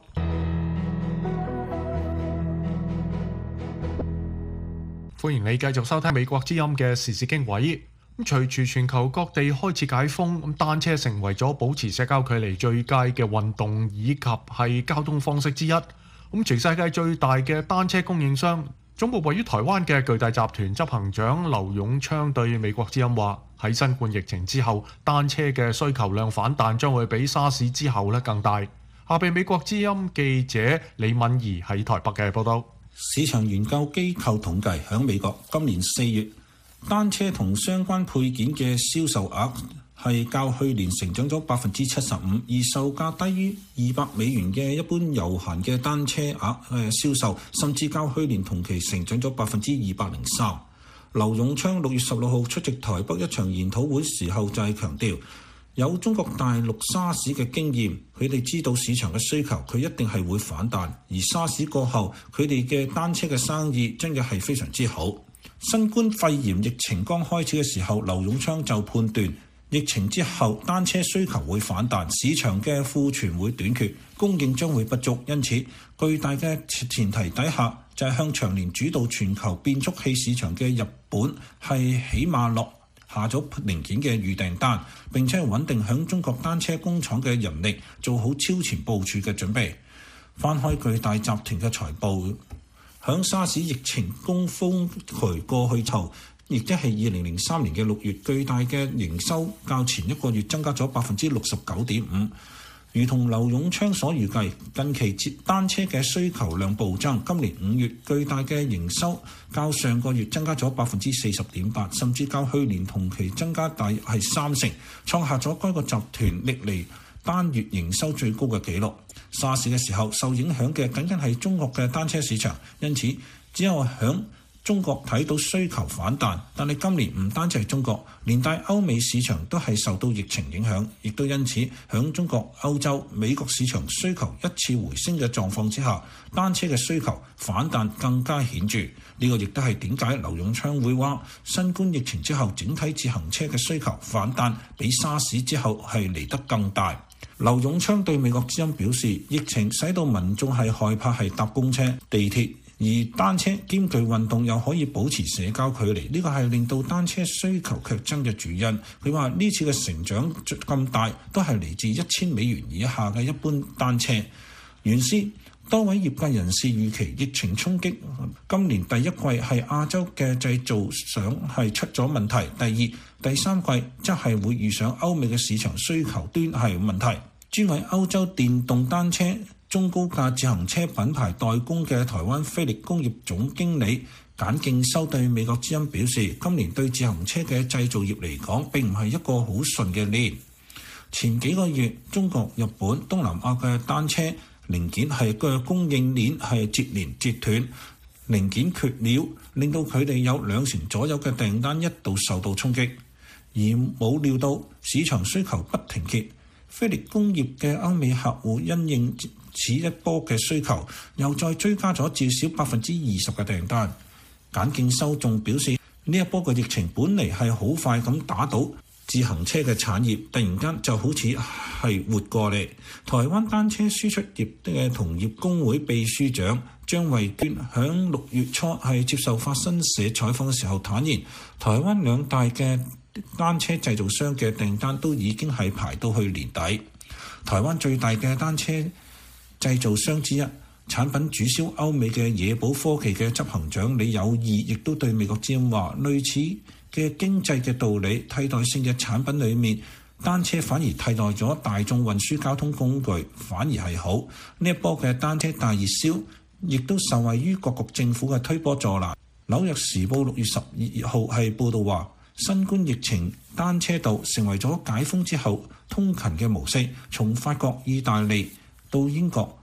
歡迎你繼續收聽美國之音嘅時事經緯。咁隨住全球各地開始解封，咁單車成為咗保持社交距離最佳嘅運動以及係交通方式之一。咁全世界最大嘅單車供應商，總部位於台灣嘅巨大集團執行長劉永昌對美國之音話：喺新冠疫情之後，單車嘅需求量反彈將會比沙士之後咧更大。下邊美國之音記者李敏儀喺台北嘅報道。 市場研究機構統計，喺美國今年四月，單車同相關配件嘅銷售額係較去年成長咗百分之七十五，而售價低於二百美元嘅一般悠閒嘅單車額誒銷售，甚至較去年同期成長咗百分之二百零三。劉永昌六月十六號出席台北一場研討會時候就係強調，有中國大陸沙士嘅經驗，佢哋知道市場嘅需求，佢一定係會反彈。而沙士過後，佢哋嘅單車嘅生意真嘅係非常之好。新冠肺炎疫情剛開始嘅時候，劉永昌就判斷疫情之後單車需求會反彈，市場嘅庫存會短缺，供應將會不足。因此，巨大嘅前提底下，就係向長年主導全球變速器市場嘅日本係起碼落下咗零件嘅預訂單，並且穩定響中國單車工廠嘅人力，做好超前部署嘅準備。翻開巨大集團嘅財報，響沙士疫情高峰期過去後，亦即係二零零三年嘅六月，巨大嘅營收較前一個月增加咗百分之六十九點五。如同劉永昌所預計，近期接單車嘅需求量暴增，今年五月巨大嘅營收較上個月增加咗百分之四十點八，甚至較去年同期增加大約係三成，創下咗該個集團歷嚟單月營收最高嘅紀錄。沙士嘅時候受影響嘅僅僅係中國嘅單車市場，因此只有響中國睇到需求反彈，但係今年唔單止係中國，連帶歐美市場都係受到疫情影響，亦都因此響中國、歐洲、美國市場需求一次回升嘅狀況之下，單車嘅需求反彈更加顯著。呢個亦都係點解劉永昌會話新冠疫情之後整體自行車嘅需求反彈比沙士之後係嚟得更大。劉永昌對美國之音表示，疫情使到民眾係害怕係搭公車、地鐵，而單車兼具運動又可以保持社交距離，呢個係令到單車需求劇增嘅主因。佢話呢次嘅成長咁大，都係嚟自一千美元以下嘅一般單車。原先多位業界人士預期疫情衝擊今年第一季係亞洲嘅製造商係出咗問題，第二、第三季則係會遇上歐美嘅市場需求端係問題。專為歐洲電動單車中高價自行車品牌代工嘅台灣飛力工業總經理簡敬修對美國之音表示，今年對自行車嘅製造業嚟講並唔係一個好順嘅年。前幾個月，中國、日本、東南亞嘅單車零件係嘅供應鏈係接連截斷，零件缺料，令到佢哋有兩成左右嘅訂單一度受到衝擊，而冇料到市場需求不停歇。飛力工業嘅歐美客戶因應此一波嘅需求，又再追加咗至少百分之二十嘅訂單。簡敬修仲表示，呢一波嘅疫情本嚟係好快咁打倒自行車嘅產業，突然間就好似係活過嚟。台灣單車輸出業嘅同業工會秘書長張惠娟響六月初係接受法新社採訪嘅時候坦言，台灣兩大嘅單車製造商嘅訂單都已經係排到去年底。台灣最大嘅單車製造商之一、產品主銷歐美嘅野保科技嘅執行長李友義亦都對美國之音話，類似嘅經濟嘅道理，替代性嘅產品裡面，單車反而替代咗大眾運輸交通工具，反而係好。呢一波嘅單車大熱銷，亦都受惠於各國政府嘅推波助瀾。紐約時報六月十二號係報導話，新冠疫情單車道成為咗解封之後通勤嘅模式，從法國、意大利到英國、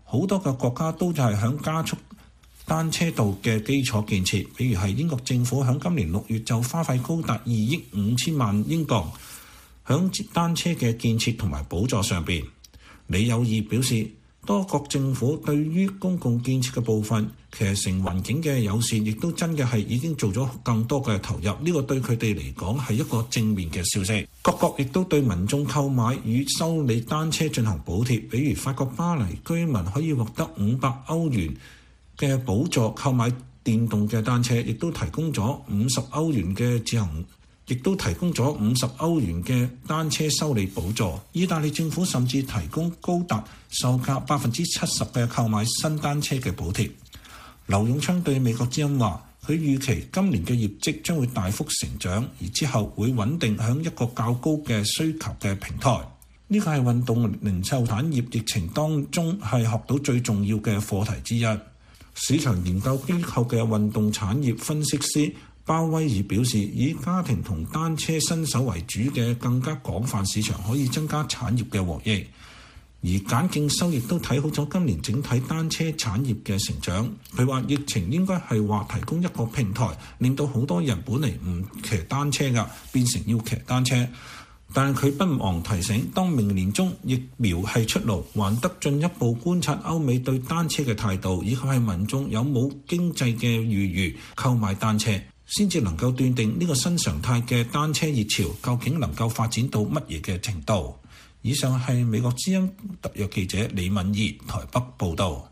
好多嘅國家都就係響加速單車道嘅基礎建設，比如係英國政府響今年六月就花費高達二億五千萬英鎊響單車嘅建設同埋補助上邊。李有義表示，多國政府對於公共建設嘅部分，騎乘環境嘅友善，亦都真嘅係已經做咗更多嘅投入。呢個對佢哋嚟講係一個正面嘅消息。各國亦都對民眾購買與修理單車進行補貼，比如法國巴黎居民可以獲得五百歐元嘅補助購買電動嘅單車，亦都提供咗五十歐元嘅自行。亦都提供咗五十歐元嘅單車修理補助。意大利政府甚至提供高達售價百分之七十嘅購買新單車嘅補貼。劉永昌對美國之音話，佢預期今年嘅業績將會大幅成長，而之後會穩定響一個較高嘅需求嘅平台。呢個係運動零售產業疫情當中係學到最重要嘅課題之一。市場研究機構嘅運動產業分析師鮑威爾表示，以家庭同單車新手為主嘅更加廣泛市場可以增加產業嘅獲益，而簡競修亦都睇好咗今年整體單車產業嘅成長。佢話疫情應該係話提供一個平台，令到好多人本嚟唔騎單車㗎，變成要騎單車。但係佢不忘提醒，當明年中疫苗係出爐，還得進一步觀察歐美對單車嘅態度，以及係民眾有冇經濟嘅餘裕購買單車，先至能夠斷定呢個新常態嘅單車熱潮究竟能夠發展到乜嘢嘅程度。以上係美國之音特約記者李敏儀台北報導。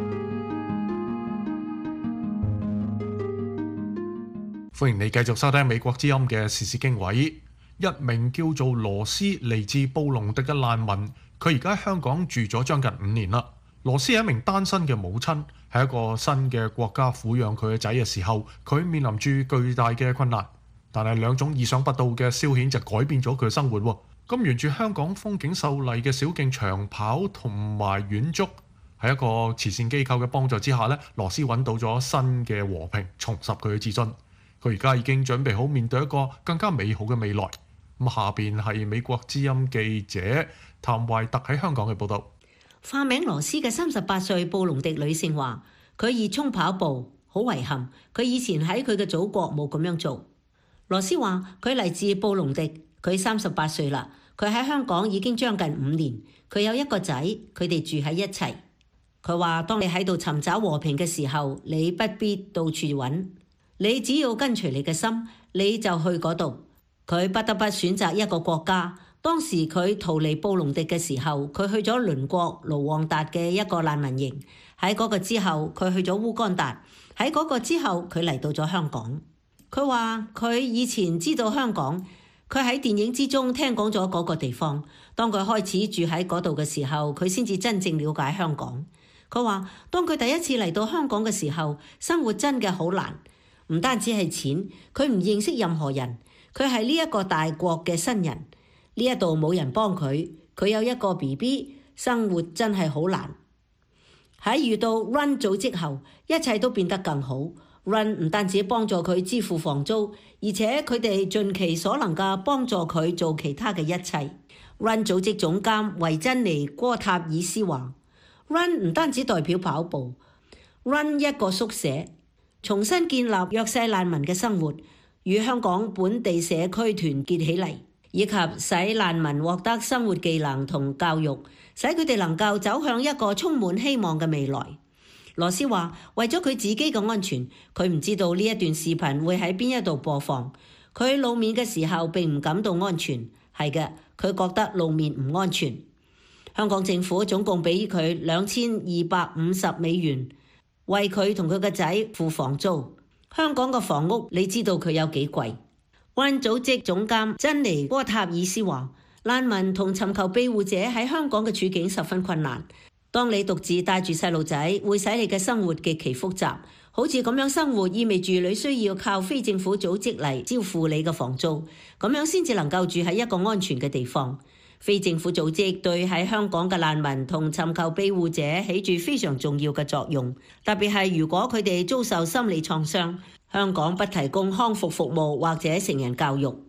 歡迎你繼續收聽美國之音嘅時事經緯。一名叫做羅斯嚟自布隆迪嘅難民，佢而家喺香港住咗將近五年啦。羅斯係一名單身嘅母親，喺一個新嘅國家撫養佢嘅仔嘅時候，佢面臨住巨大嘅困難。但係兩種意想不到嘅消遣就改變咗佢嘅生活。咁沿住香港風景秀麗嘅小徑長跑同埋遠足，喺一個慈善機構嘅幫助之下呢，羅斯揾到咗新嘅和平，重拾佢嘅自信。佢而家已經準備好面對一個更加美好嘅未來。咁下邊係美國之音記者譚懷特喺香港嘅報導。 化名羅斯嘅三十八歲布隆迪女性話：佢熱衷跑步，好遺憾佢以前喺佢嘅祖國冇咁樣做。羅斯話：佢嚟自布隆迪，佢三十八歲啦，佢喺香港已經將近五年，佢有一個仔，佢哋住喺一齊。佢話：當你喺度尋找和平嘅時候，你不必到處揾，你只要跟隨你嘅心，你就去嗰度。佢不得不選擇一個國家。當時佢逃離布隆迪嘅時候，佢去咗鄰國盧旺達嘅一個難民營。喺嗰個之後，佢去咗烏干達。喺嗰個之後，佢嚟到咗香港。佢話佢以前知道香港，佢喺電影之中聽講咗嗰個地方。當佢開始住喺嗰度嘅時候，佢先至真正了解香港。佢話當佢第一次嚟到香港嘅時候，生活真嘅好難，唔單止係錢，佢唔認識任何人。佢係呢一個大國嘅新人，呢一度冇人幫佢，佢有一個 B B， 生活真係好難。喺遇到 Run 組織後，一切都變得更好。Run 唔單止幫助佢支付房租，而且佢哋盡其所能嘅幫助佢做其他嘅一切。Run 組織總監維珍妮戈塔爾斯話 ：Run 唔單止代表跑步 ，Run 一個宿舍，重新建立弱勢難民嘅生活。與香港本地社區團結起嚟，以及使難民獲得生活技能同教育，使佢哋能夠走向一個充滿希望嘅未來。羅斯話：為咗佢自己嘅安全，佢唔知道呢一段視頻會喺邊一度播放。佢露面嘅時候並唔感到安全，係嘅，佢覺得露面唔安全。香港政府總共俾佢兩千二百五十美元，為佢同佢嘅仔付房租。香港嘅房屋，你知道佢有幾貴？灣組織總監珍妮戈塔爾斯話：難民同尋求庇護者喺香港嘅處境十分困難。當你獨自帶住細路仔，會使你嘅生活極其複雜。好似咁樣生活，意味住你需要靠非政府組織嚟支付你嘅房租，咁樣先至能夠住喺一個安全嘅地方。非政府組織對喺香港嘅難民同尋求庇護者起住非常重要嘅作用，特別係如果佢哋遭受心理創傷。香港不提供康復服務或者成人教育。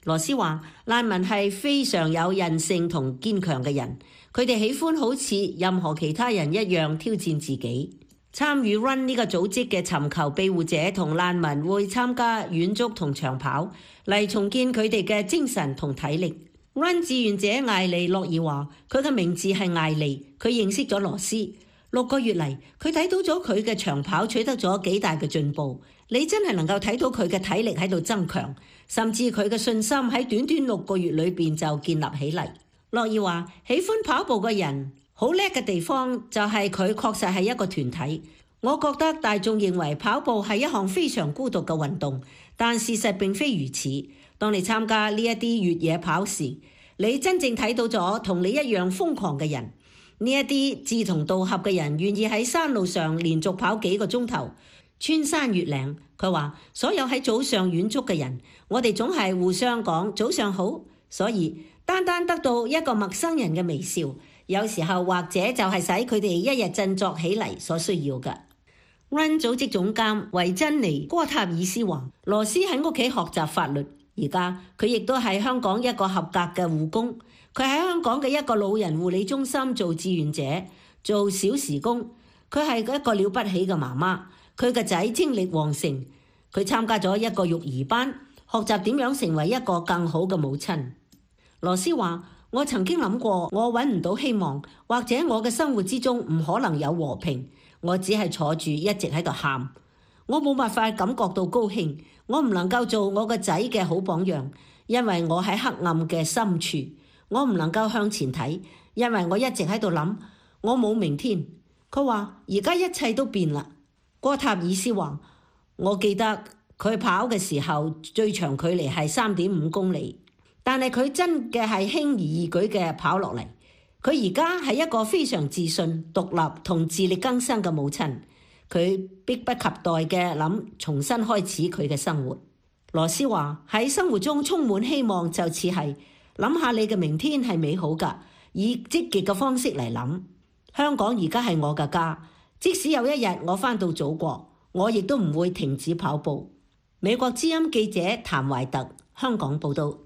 羅斯話：難民係非常有韌性同堅強嘅人，佢哋喜歡好似任何其他人一樣挑戰自己。參與 Run 呢個組織嘅尋求庇護者同難民會參加遠足同長跑，嚟重建佢哋嘅精神同體力。Run 志願者艾莉諾爾話：佢嘅名字係艾莉，佢認識咗羅斯六個月嚟，佢睇到咗佢嘅長跑取得咗幾大嘅進步。你真係能夠睇到佢嘅體力喺度增強，甚至佢嘅信心喺短短六個月裏邊就建立起嚟。諾爾話：喜歡跑步嘅人好叻嘅地方就係佢確實係一個團體。我覺得大眾認為跑步係一項非常孤獨嘅運動，但事實並非如此。當你參加呢一啲越野跑時，你真正睇到咗同你一樣瘋狂嘅人。呢一啲志同道合嘅人願意喺山路上連續跑幾個鐘頭，穿山越嶺。佢話：所有喺早上遠足嘅人，我哋總係互相講早上好，所以單單得到一個陌生人嘅微笑，有時候或者就係使佢哋一日振作起嚟所需要嘅。Run 組織總監維珍妮·戈塔爾斯話：羅斯喺屋企學習法律，而家佢亦都係香港一個合格嘅護工。佢喺香港嘅一個老人護理中心做志願者，做小時工。佢係一個了不起嘅媽媽。佢嘅仔精力旺盛，佢參加咗一個育兒班，學習點樣成為一個更好嘅母親。羅斯話：我曾經諗過，我揾唔到希望，或者我嘅生活之中唔可能有和平。我只係坐住一直喺度喊，我冇辦法感覺到高興。我唔能夠做我個仔嘅好榜樣，因為我喺黑暗嘅深處。我唔能夠向前睇，因為我一直喺度諗，我冇明天。佢話：而家一切都變啦。戈塔爾斯話：我記得佢跑嘅時候最長距離係三點五公里，但係佢真嘅係輕而易舉嘅跑落嚟。佢而家係一個非常自信、獨立同自力更生嘅母親。佢迫不及待嘅諗重新開始佢嘅生活。羅斯話：喺生活中充滿希望，就似係諗下你嘅明天係美好㗎，以積極嘅方式嚟諗。香港而家係我嘅家。即使有一日我返到祖國，我亦都唔會停止跑步。美國之音記者譚懷特香港報道。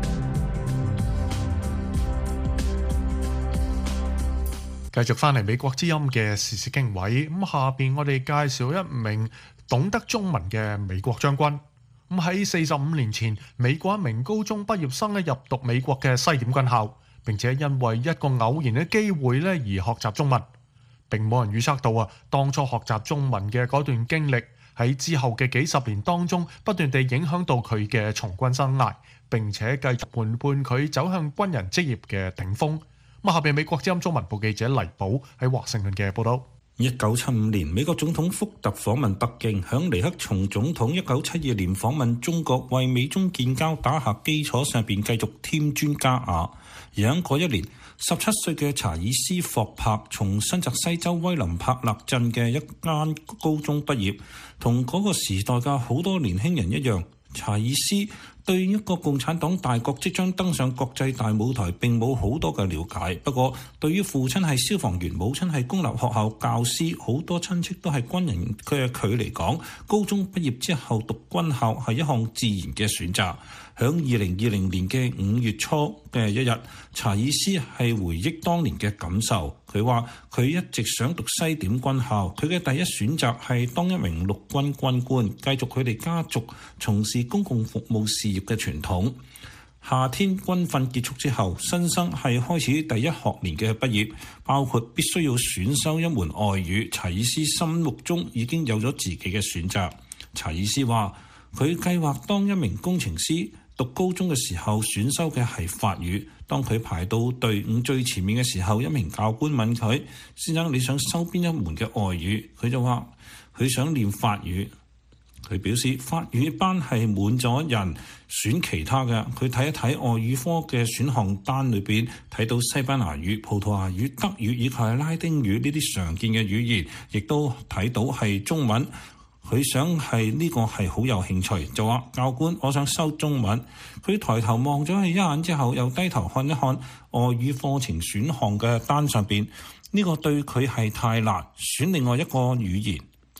繼續返嚟美國之音嘅時事經緯，咁下邊我哋介紹一名懂得中文嘅美國將軍。咁喺四十五年前，美國一名高中畢業生咧入讀美國嘅西點軍校，並且因為一個偶然嘅機會咧而學習中文。並冇人預測到啊，當初學習中文嘅嗰段經歷喺之後嘅幾十年當中，不斷地影響到佢嘅從軍生涯，並且繼續陪伴佢走向軍人職業嘅頂峰。咁下邊美國之音中文部記者黎寶喺華盛頓嘅報道。 一九七五年，美國總統福特訪問北京，響尼克松總統一九七二年訪問中國，為美中建交打下基礎上邊繼續添磚加瓦。而喺嗰一年，十七歲嘅查爾斯霍柏從新澤西州威林柏勒鎮嘅一間高中畢業，同嗰個時代嘅好多年輕人一樣，查爾斯對一個共產黨大國即將登上國際大舞台並冇好多嘅了解。不過對於父親係消防員、母親係公立學校教師，好多親戚都係軍人嘅佢嚟講，高中畢業之後讀軍校係一項自然嘅選擇。響二零二零年嘅五月初嘅一日，查爾斯係回憶當年嘅感受。佢話佢一直想讀西點軍校，佢嘅第一選擇係當一名陸軍軍官，繼續佢哋家族從事公共服務事業嘅傳統。夏天軍訓結束之後，新生係開始第一學年嘅畢業，包括必須要選修一門外語。查爾斯心目中已經有咗自己嘅選擇。查爾斯話佢計劃當一名工程師。讀高中嘅時候選修嘅係法語，當佢排到隊伍最前面嘅時候，一名教官問佢：先生，你想修邊一門嘅外語？佢就話佢想練法語。佢表示法語班係滿咗人，選其他嘅。佢睇一睇外語科嘅選項單裏邊，睇到西班牙語、葡萄牙語、德語以及拉丁語呢啲常見嘅語言，亦都睇到係中文。佢想係呢個係好有興趣，就話教官，我想修中文。佢抬頭望咗佢一眼之後，又低頭看一看外語課程選項嘅單上邊，呢個對佢係太難，選另外一個語言。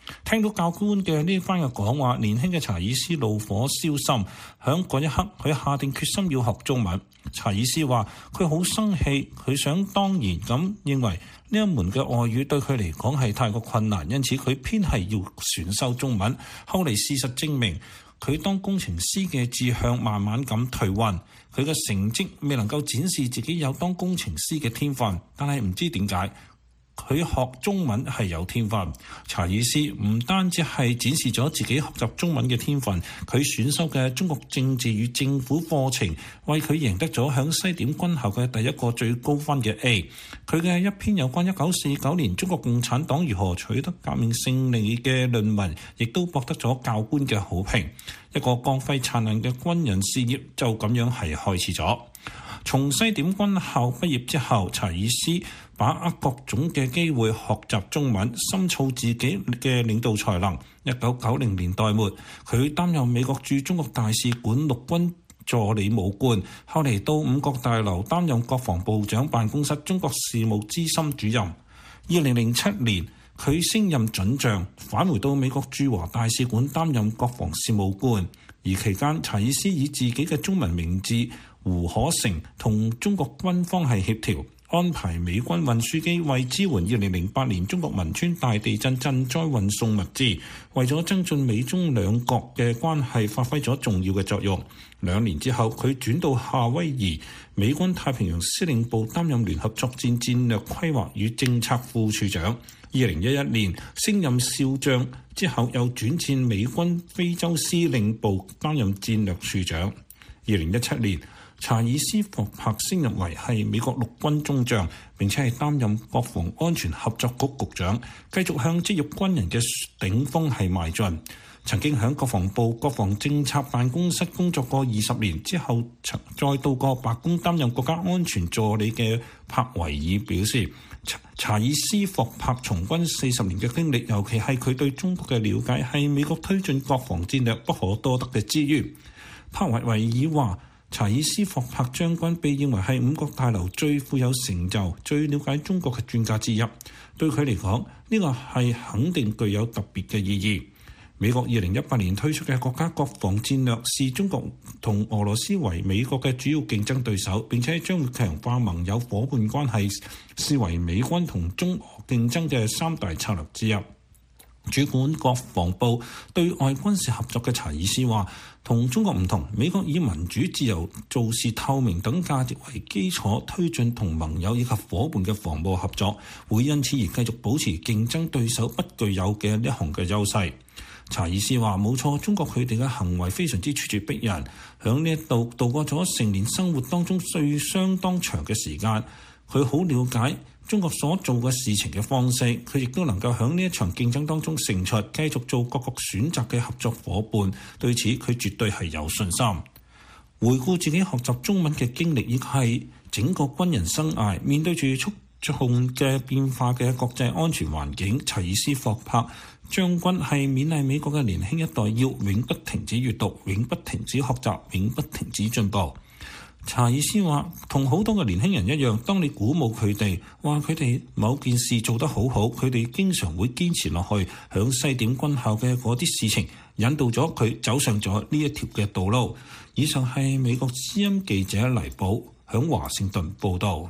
聽到教官嘅呢番嘅講話，年輕嘅查爾斯怒火燒心，響嗰一刻佢下定決心要學中文。查爾斯話佢好生氣，佢想當然咁認為呢一門嘅外語對佢嚟講係太過困難，因此佢偏係要選修中文。後嚟事實證明，佢當工程師嘅志向慢慢咁退溫，佢嘅成績未能夠展示自己有當工程師嘅天分，但係唔知點解佢學中文係有天分。查爾斯唔單止係展示咗自己學習中文嘅天分，佢選修嘅中國政治與政府課程為佢贏得咗響西點軍校嘅第一個最高分嘅 A。 佢嘅一篇有關一九四九年中國共產黨如何取得革命勝利嘅論文，亦都博得咗教官嘅好評。一個光輝燦爛嘅軍人事業就咁樣係開始咗。從西點軍校畢業之後，查爾斯把握各種嘅機會學習中文，深造自己嘅領導才能。一九九零年代末，佢擔任美國駐中國大使館陸軍助理武官，後嚟到五角大樓擔任國防部長辦公室中國事務資深主任。二零零七年，佢升任准將，返回到美國駐華大使館擔任國防事務官。而期間，查爾斯以自己嘅中文名字胡可成同中國軍方係協調，安排美軍運輸機為支援二零零八年中國汶川大地震賑災運送物資，為咗增進美中兩國嘅關係發揮咗重要嘅作用。兩年之後，佢轉到夏威夷美軍太平洋司令部擔任聯合作戰戰略規劃與政策副處長。二零一一年升任少將之後，又轉戰美軍非洲司令部擔任戰略處長。二零一七年，查爾斯霍柏升任為係美國陸軍中將，並且係擔任國防安全合作局局長，繼續向職業軍人嘅頂峰係邁進。曾經喺國防部國防政策辦公室工作過二十年之後，再到過白宮擔任國家安全助理嘅柏維爾表示，查爾斯霍柏從軍四十年嘅經歷，尤其係佢對中國嘅了解，係美國推進國防戰略不可多得嘅資源。柏維維爾話，查爾斯霍柏將軍被認為係五角大樓最富有成就、最了解中國嘅專家之一。對佢嚟講，呢個係肯定具有特別嘅意義。美國二零一八年推出嘅國家國防戰略視中國同俄羅斯為美國嘅主要競爭對手，並且將會強化盟友夥伴關係，視為美軍同中俄競爭嘅三大策略之一。主管國防部對外軍事合作嘅查爾斯話，同中國唔同，美國以民主、自由、做事透明等價值為基礎，推進同盟友以及夥伴嘅防務合作，會因此而繼續保持競爭對手不具有嘅一項嘅優勢。查爾斯話冇錯，中國佢哋嘅行為非常之咄咄逼人，響呢一度度過咗成年生活當中最相當長嘅時間，佢好了解中國所做嘅事情嘅方式，佢亦都能夠響呢一場競爭當中勝出，繼續做各國選擇嘅合作夥伴。對此佢絕對係有信心。回顧自己學習中文嘅經歷，亦係整個軍人生涯，面對住速重嘅變化嘅國際安全環境，查爾斯霍柏將軍係勉勵美國嘅年輕一代要永不停止閱讀，永不停止學習，永不停止進步。查爾斯話，同好多嘅年輕人一樣，當你鼓舞佢哋，話佢哋某件事做得好好，佢哋經常會堅持落去，響西點軍校嘅嗰啲事情引導咗佢走上咗呢一條嘅道路。以上係美國之音記者黎寶響華盛頓報道。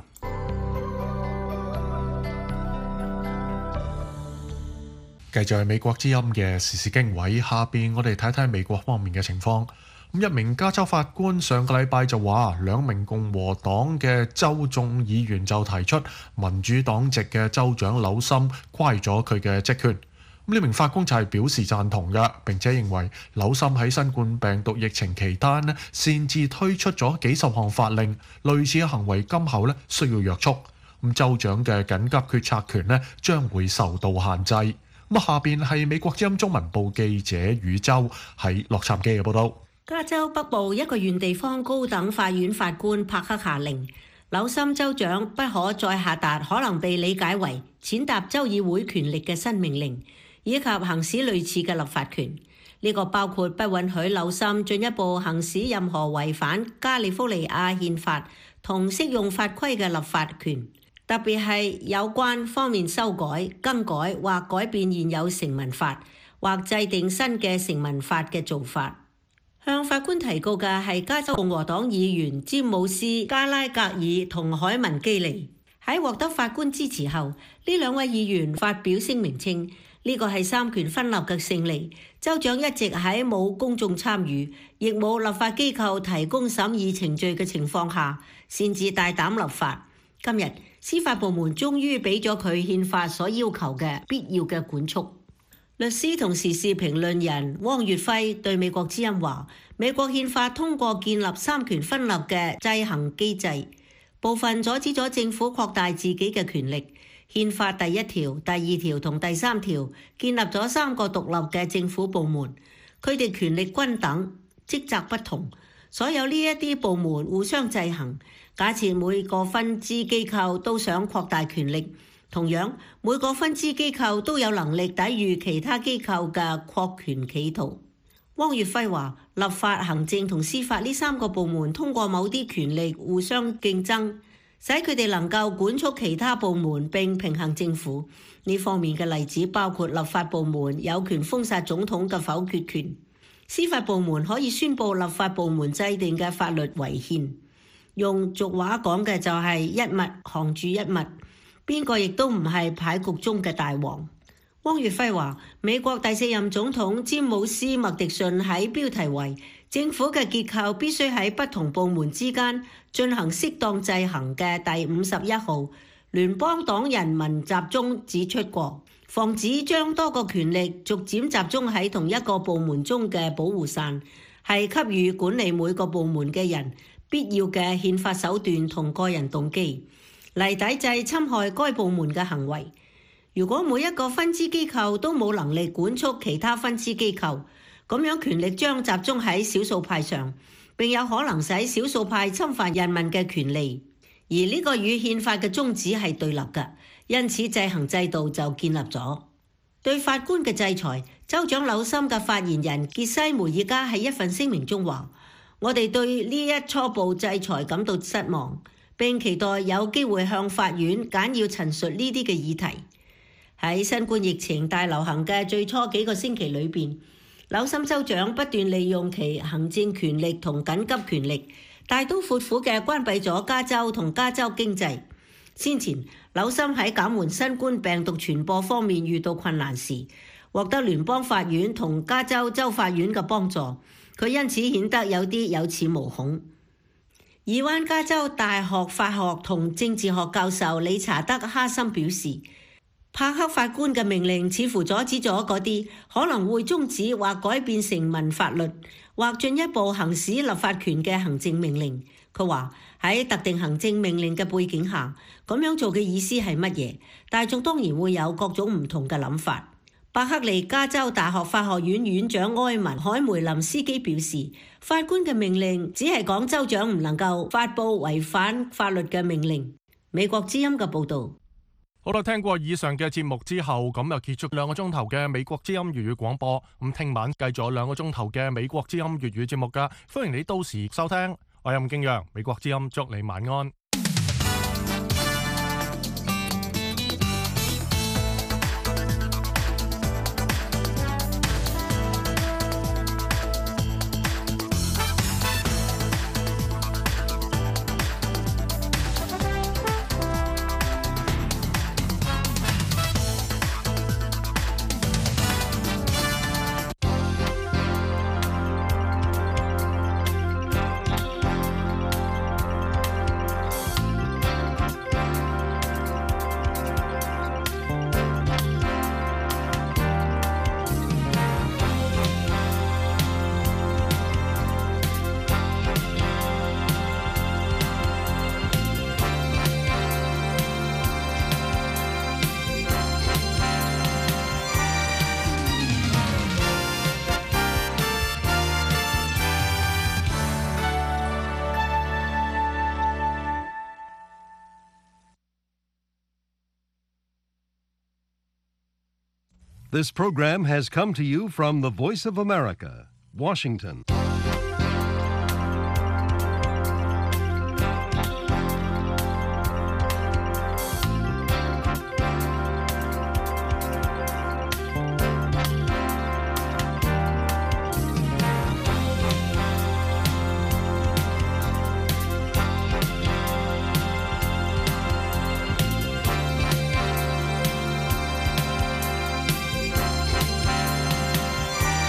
繼續係美國之音嘅時事經緯，下邊我哋睇睇美國方面嘅情況。咁一名加州法官上個禮拜就話，兩名共和黨嘅州眾議員就提出民主黨籍嘅州長紐森虧咗佢嘅職權。咁呢名法官就係表示贊同嘅，並且認為紐森喺新冠病毒疫情期間呢，擅自推出咗幾十項法令，類似嘅行為今後呢需要約束。咁州長嘅緊急決策權呢將會受到限制。咁下邊係美國之音中文部記者宇宙喺洛杉磯嘅報道。 加州北部一個縣地方高等法院法官帕克下令，紐森州長不可再下達可能被理解為踐踏州議會權力嘅新命令，以及行使類似嘅立法權。呢、這個包括不允許紐森進一步行使任何違反加利福尼亞憲法同適用法規嘅立法權。 特別係有關方面修改、更改或改變現有成文法，或制定新嘅成文法嘅做法。向法官提告嘅係加州共和黨議員詹姆斯加拉格爾同海文基尼。喺獲得法官支持後，呢兩位議員發表聲明稱，呢個係三權分立嘅勝利。州長一直喺冇公眾參與，亦冇立法機構提供審議程序嘅情況下，擅自大膽立法。今日司法部門終於俾咗佢憲法所要求嘅必要嘅管束。律師同時事評論人汪月輝對美國之音話，美國憲法通過建立三權分立嘅制衡機制，部分阻止咗政府擴大自己嘅權力。憲法第一條、第二條同第三條建立咗三個獨立嘅政府部門，佢哋權力均等，職責不同。所有呢一啲部門互相制衡。假設每個分支機構都想擴大權力，同樣每個分支機構都有能力抵禦其他機構嘅擴權企圖。汪月輝話：立法、行政同司法呢三個部門通過某啲權力互相競爭，使佢哋能夠管束其他部門並平衡政府。呢方面嘅例子包括立法部門有權封殺總統嘅否決權，司法部門可以宣布立法部門制定嘅法律違憲。用俗話講嘅就係一物降住一物，邊個亦都唔係牌局中嘅大王。汪月輝話：美國第四任總統詹姆斯麥迪遜喺標題為政府嘅結構必須喺不同部門之間進行適當制衡嘅第五十一號聯邦黨人民集中指出過，防止將多個權力逐漸集中喺同一個部門中嘅保護傘，係給予管理每個部門嘅人必要嘅憲法手段同個人動機，嚟抵制侵害該部門嘅行為。如果每一個分支機構都冇能力管束其他分支機構，咁樣權力將集中喺少數派上，並有可能使少數派侵犯人民嘅權利。而呢個與憲法嘅宗旨係對立嘅，因此制衡制度就建立咗。對法官嘅制裁，州長紐森嘅發言人傑西梅爾加喺一份聲明中話：我哋對呢一初步制裁感到失望，並期待有機會向法院簡要陳述呢啲嘅議題。喺新冠疫情大流行嘅最初幾個星期裏邊，紐森州長不斷利用其行政權力同緊急權力，大刀闊斧嘅關閉咗加州同加州經濟。先前紐森喺減緩新冠病毒傳播方面遇到困難時，獲得聯邦法院同加州州法院嘅幫助，佢因此顯得有啲有恃無恐。爾灣加州大學法學同政治學教授理查德·哈森表示，帕克法官嘅命令似乎阻止咗嗰啲可能會終止或改變成文法律或進一步行使立法權嘅行政命令。佢話喺特定行政命令嘅背景下，咁樣做嘅意思係乜嘢？大眾當然會有各種唔同嘅諗法。伯克利加州大學法學院院長埃文海梅林斯基表示，法官嘅命令只係講州長唔能夠發布違反法律嘅命令。美國之音嘅報導。 好啦，聽過以上嘅節目之後，咁又結束兩個鐘頭嘅美國之音粵語廣播。咁聽晚繼續有兩個鐘頭嘅美國之音粵語節目噶，歡迎你到時收聽。我係任敬陽，美國之音祝你晚安。 This program has come to you from the Voice of America, Washington.